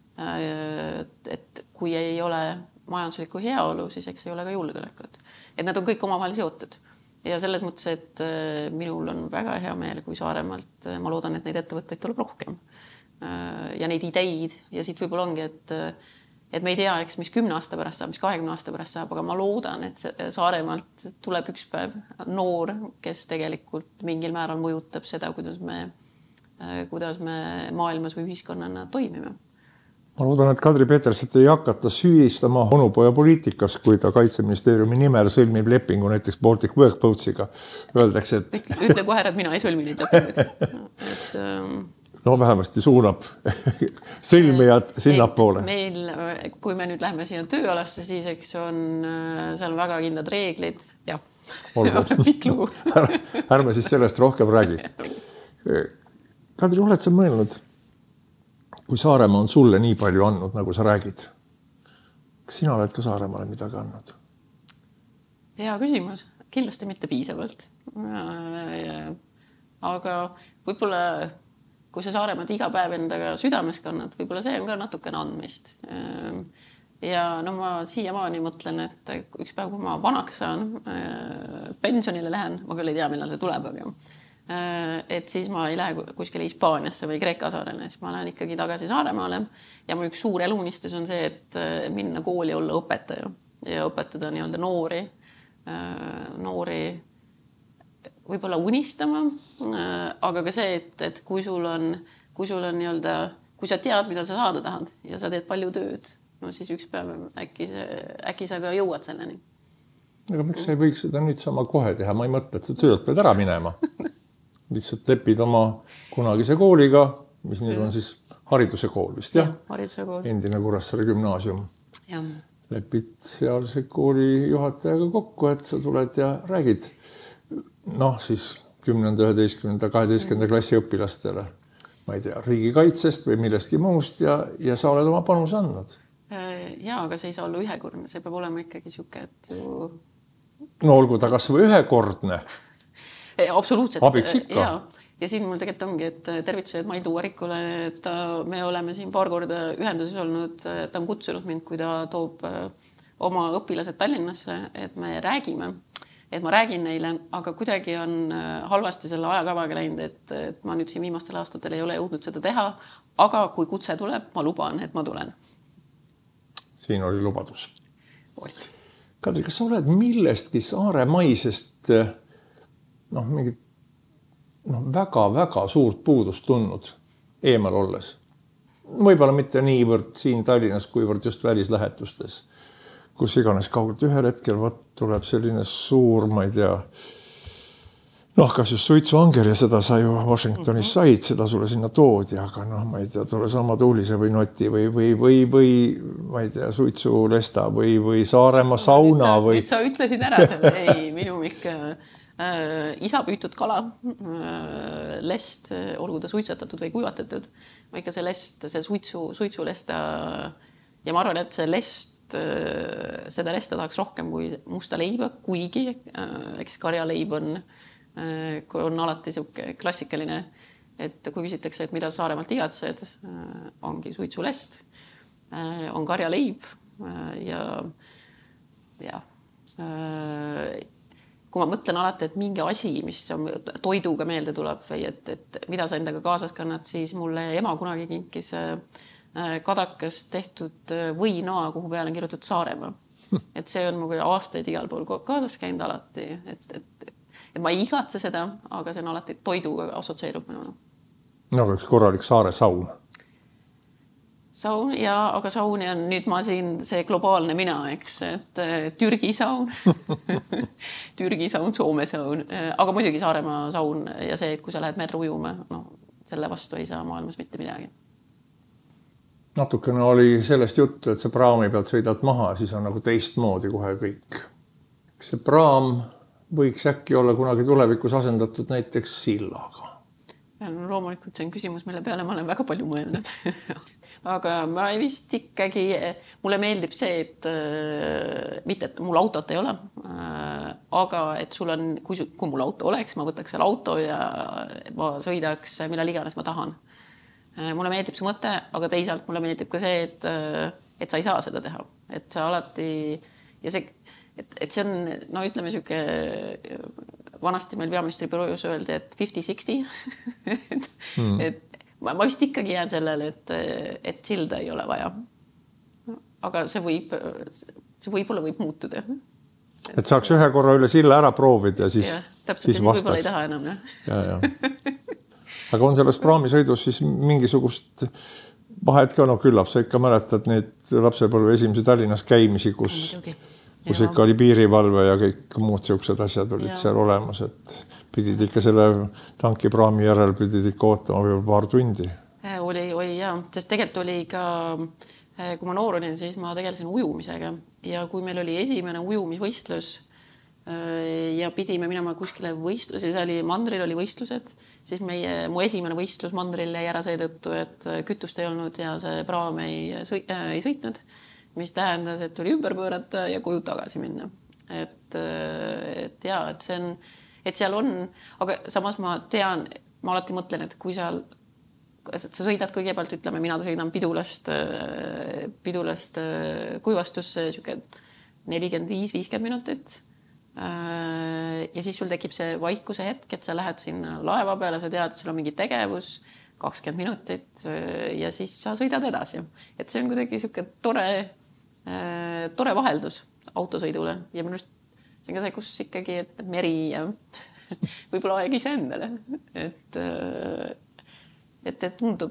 Et kui ei ole majanduslikku heaolu, siis eks ei ole ka julgeolekut. Et need on kõik omavahel seotud. Ja selles mõttes, et minul on väga hea meel, kui Saaremaalt ma loodan, et neid ettevõtteid tuleb rohkem. Ja neid ideid ja siit võib-olla ongi, et me ei tea, eks, mis 10 aasta pärast saab, mis 20 aasta pärast saab, aga ma loodan, et Saaremaalt tuleb üks päev noor, kes tegelikult mingil määral mõjutab seda, kuidas me maailmas või ühiskonnana toimime. Ma loodan, et Kadri Peterset ei hakata süüdistama onupoja poliitikas, kui ta Kaitseministeeriumi nimel sõlmib lepingu näiteks Baltic Workboatsiga. Öeldakse, et... Ütle kohe, et mina ei sõlmi neid lepinguid. No vähemasti suunab sõlmijad sinnapoole. Meil, kui me nüüd läheme siia tööalasse, siis eks on seal väga kindlad reeglid. Ja, pikk lugu. Ärme siis sellest rohkem räägi. Kadri, oled sa mõelnud, kui Saaremaa on sulle nii palju andnud, nagu sa räägid? Kas sina oled ka Saaremaale midagi andnud? Hea küsimus. Kindlasti mitte piisavalt. Aga võib-olla kui sa Saaremaad iga päev endaga südames kannad, võib-olla see on ka natukene andmist. ja no ma siiamaani mõtlen, et üks päev, kui ma vanaks saan, pensionile lähen, ma küll ei tea, millal see tuleb, aga et siis ma ei lähe kuskile Hispaaniasse või Kreeka saarele, siis ma lähen ikkagi tagasi Saaremaale ja mu üks suur eluunistus on see, et minna kooli olla õpetaja ja õpetada nii-öelda noori võib-olla unistama, aga ka see, et kui sul on nii-öelda, kui sa tead, mida sa saada tahad ja sa teed palju tööd, no siis üks päev äkki sa ka jõuad selleni. Aga miks sa ei võiks seda nüüd sama kohe teha? Ma ei mõtle, et sa töölt pead ära minema. Lihtsalt lepid oma kunagise kooliga, mis nüüd on siis hariduse kool vist, jah? Hariduse kool. Endine Kuressaare gümnaasium. Ja. Lepid sealse kooli juhatajaga kokku, et sa tuled ja räägid siis 10., 11., 12. klassi õpilastele, ma ei tea, riigikaitsest või millestki muust ja sa oled oma panuse andnud. Ja, aga see ei saa olla ühekordne, see peab olema ikkagi siuke, et ju... No olgu ta kas või ühekordne. Absoluutselt. Abiks ikka. Ja siin mul tegelikult ongi, et tervitused Maidu Arikule, et me oleme siin paar korda ühenduses olnud, ta on kutsunud mind, kui ta toob oma õpilased Tallinnasse, et me räägime, et ma räägin neile, aga kuidagi on halvasti selle ajakavaga läinud, et ma nüüd siin viimastel aastatel ei ole jõudnud seda teha, aga kui kutse tuleb, ma luban, et ma tulen. Siin oli lubadus. Kadri, kas sa oled millestki saaremaisest mingit väga-väga suurt puudust tundnud eemal olles? Võib-olla mitte niivõrd siin Tallinnas, kuivõrd just välislähetustes, kus iganes kaugelt ühel hetkel tuleb selline suur, ma ei tea, kas just suitsuanger ja seda sa ju Washingtonis said, seda sulle sinna toodi, aga ma ei tea, tule sama tuulise või noti või ma ei tea, suitsulesta või Saaremaa sauna või... Nüüd sa ütlesid ära selle, ei, minu ikka isa püütud kala, lest, olgu ta suitsetatud või kuivatatud, ma ikka see lest, see suitsulesta ja ma arvan, et see lest, seda lesta tahaks rohkem kui musta leiba, kuigi eks karjaleib on alati siuke klassikaline, et kui küsitakse, et mida Saaremaalt igatsed, ongi suitsulest, on karjaleib ja kui ma mõtlen alati, et mingi asi, mis on toiduga meelde tuleb või et mida sa endaga kaasas kannad, siis mulle ema kunagi kinkis kadakas tehtud võinoa, kuhu peale on kirjutatud Saaremaa. Et see on muga aastaid igal pool kaasas käinud alati, et ma ei igatse seda, aga see on alati toiduga assotsieerub minuna. Üks korralik saare saun. Saun, aga sauni on nüüd ma siin see globaalne mina, eks, et Türgi saun, Türgi saun, Soome saun, aga muidugi Saaremaa saun ja see, et kui sa lähed merre ujuma, selle vastu ei saa maailmas mitte midagi. Natukene oli sellest juttu, et see praami pealt sõidad maha, siis on nagu teistmoodi kohe kõik. See praam võiks äkki olla kunagi tulevikus asendatud näiteks sillaga. Loomulikult see on küsimus, mille peale ma olen väga palju mõelnud. Aga ma vist ikkagi, mulle meeldib see, et mitte, et mul autot ei ole, aga et sul on, kui mul auto oleks, ma võtaks selle auto ja ma sõidaks millal iganes ma tahan. Mulle meeldib see mõte, aga teisalt mulle meeldib ka see, et sa ei saa seda teha. Et sa alati, ja see, et see on, ütleme siuke, vanasti meil peaministri büroos öeldi, et 50-60, et ma vist ikkagi jään sellele, et silda ei ole vaja. Aga see võib-olla võib muutuda. Et saaks ühe korra üle silla ära proovida ja siis täpselt, võib-olla ei taha enam. Ja. Aga on selles praamisõidus siis mingisugust vahet ka, küllap sa ikka mäletad neid lapsepõlve esimesi Tallinnas käimisi, kus ikka oli piirivalve ja kõik muud siuksed asjad olid seal olemas, et pidid ikka selle tankipraami järel pidid ikka ootama veel paar tundi. Oli jah, sest tegelikult oli ka, kui ma noor olin, siis ma tegelesin ujumisega ja kui meil oli esimene ujumisvõistlus ja pidime minema kuskile võistlusi, Mandril oli võistlused, siis mu esimene võistlus Mandril jäi ära seetõttu, et kütust ei olnud ja see praam ei sõitnud, mis tähendas, et tuli ümber pöörata ja koju tagasi minna. Et see on, et seal on, aga samas ma tean, ma alati mõtlen, et kui sa sõidad kõigepealt, ütleme, mina sõidan Pidulast pidulast kuivastusse 45-50 minutit. Ja siis sul tekib see vaikuse hetk, et sa lähed sinna laeva peale, sa tead, et sul on mingi tegevus, 20 minutit ja siis sa sõidad edasi. Et see on kuidagi siuke tore vaheldus autosõidule ja minu arust see on ka see, kus ikkagi et meri ja võib-olla aeg ise endale. Et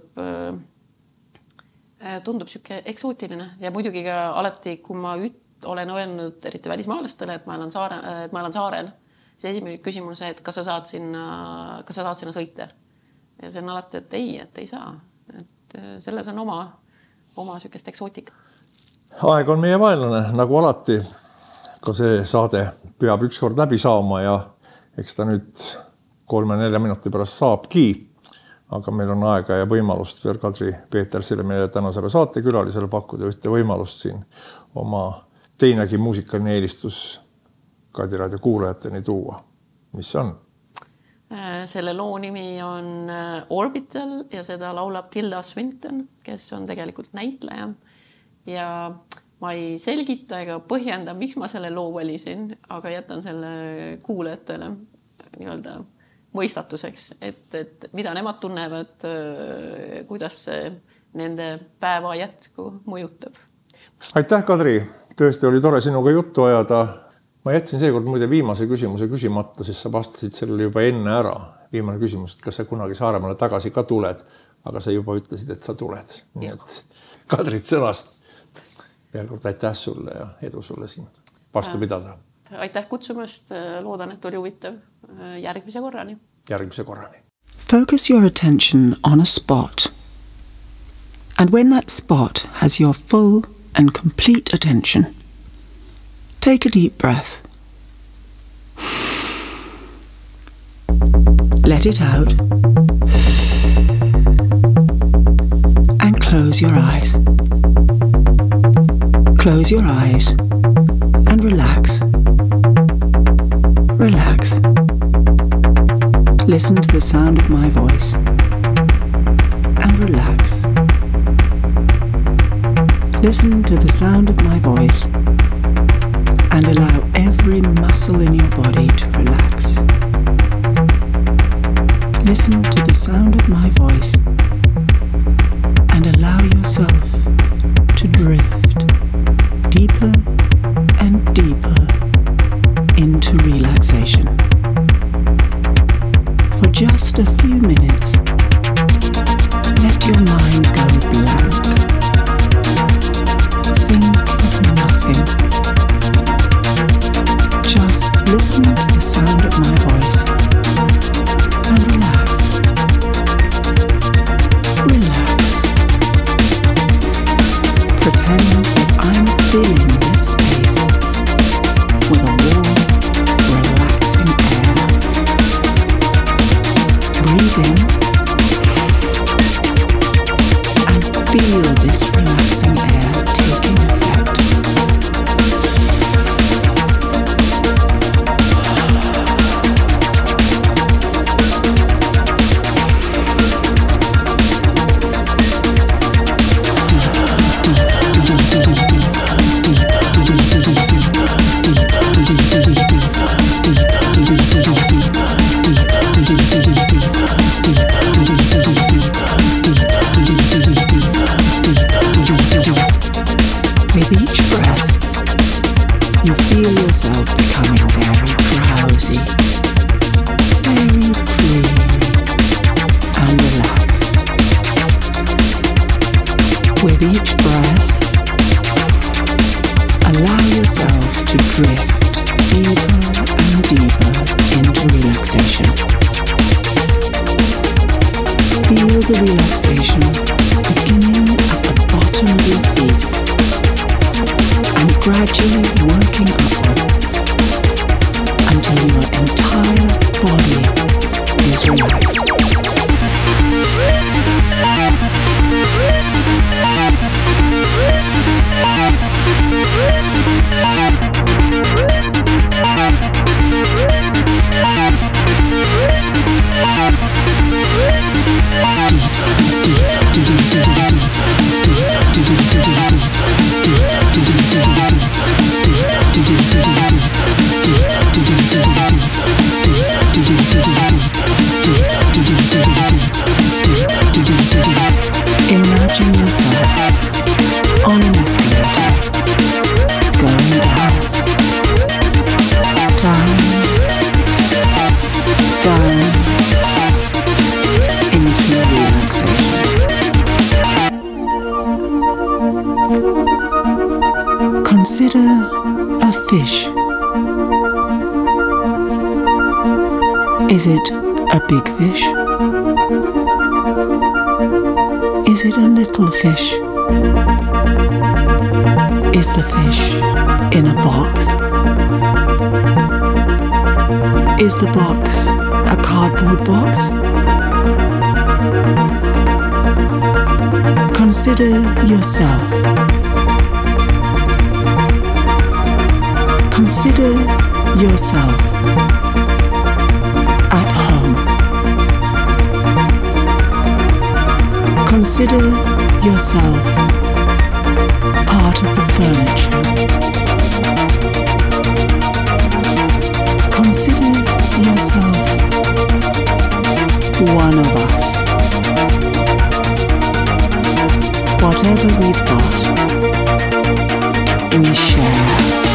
tundub siuke eksootiline ja muidugi ka alati, kui ma olen öelnud eriti välismaalastele, et ma elan saarel, see esimene küsimus, et kas sa saad sinna sõita. Ja see on alati, et ei saa. Et selles on oma siukest eksootika. Aeg on meie vaenlane, nagu alati. Ka see saade peab ükskord läbi saama ja eks ta nüüd 3-4 minuti pärast saabki. Aga meil on aega ja võimalust veel Kadri Peetersile meile tänasele saatekülalisele pakkuda ühte võimalust siin oma teinegi muusikaline eelistus Kadi raadio kuulajateni tuua. Mis see on? Selle loo nimi on Orbital ja seda laulab Tilda Swinton, kes on tegelikult näitleja. Ja ma ei selgita ega põhjenda, miks ma selle loo valisin, aga jätan selle kuulajatele nii-öelda mõistatuseks, et mida nemad tunnevad, kuidas see nende päeva jätku mõjutab. Aitäh, Kadri! Tõesti oli tore sinuga juttu ajada. Ma jätsin seekord muide viimase küsimuse küsimata, sest sa vastasid sellele juba enne ära. Viimane küsimus, et kas sa kunagi Saaremaale tagasi ka tuled, aga sa juba ütlesid, et sa tuled. Nii et Kadrit sõnast veel kord aitäh sulle ja edu sulle siin vastu pidada. Aitäh kutsumast, loodan, et oli huvitav. Järgmise korrani. Focus your attention on a spot. And when that spot has your full and complete attention, take a deep breath. Let it out. And close your eyes. Close your eyes and relax. Relax. Listen to the sound of my voice and relax. Listen to the sound of my voice and allow every muscle in your body to relax. Listen to the sound of my voice and allow yourself to drift deeper and deeper into relaxation. For just a few minutes, let your mind go blank. Think of nothing. Just listen to the sound of my voice and relax. Relax. Pretend that I'm filling this space with a warm, relaxing air. Breathe in and feel this relaxing air taking effect. With each breath, you feel yourself becoming very drowsy, very dreamy and relaxed. With each breath, allow yourself to drift deeper and deeper into relaxation. Feel the relaxation beginning at the bottom of your feet and gradually working upward until your entire body is relaxed. Deeper, deeper, deeper, deeper, deeper, deeper, deeper, deeper. Imagine yourself on an escalator, going down, into relaxation. Consider a fish. Is it a big fish? Is it a little fish? Is the fish in a box? Is the box a cardboard box? Consider yourself. Consider yourself at home. Consider yourself part of the furniture. Consider yourself one of us. Whatever we've got, we share.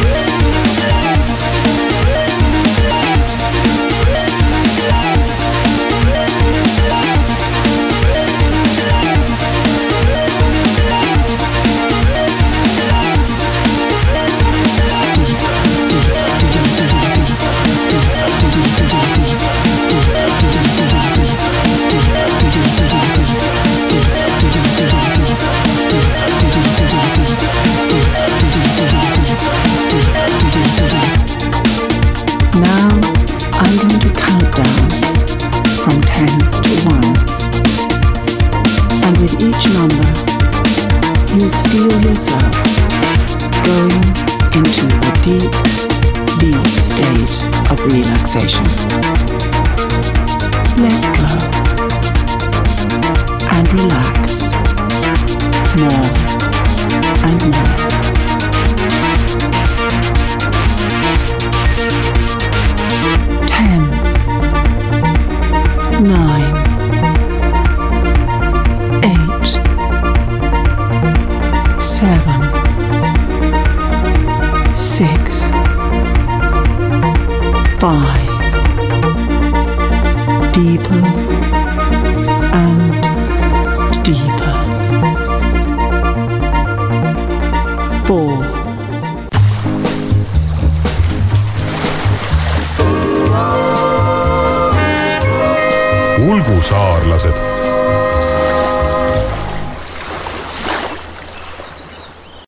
Now I'm going to count down from 10 to 1. And with each number, you feel yourself going into a deep, deep state of relaxation. Let go and relax more and more. Nine, 8, 7, 6, 5. Deeper and deeper. 4. Ulgusaarlased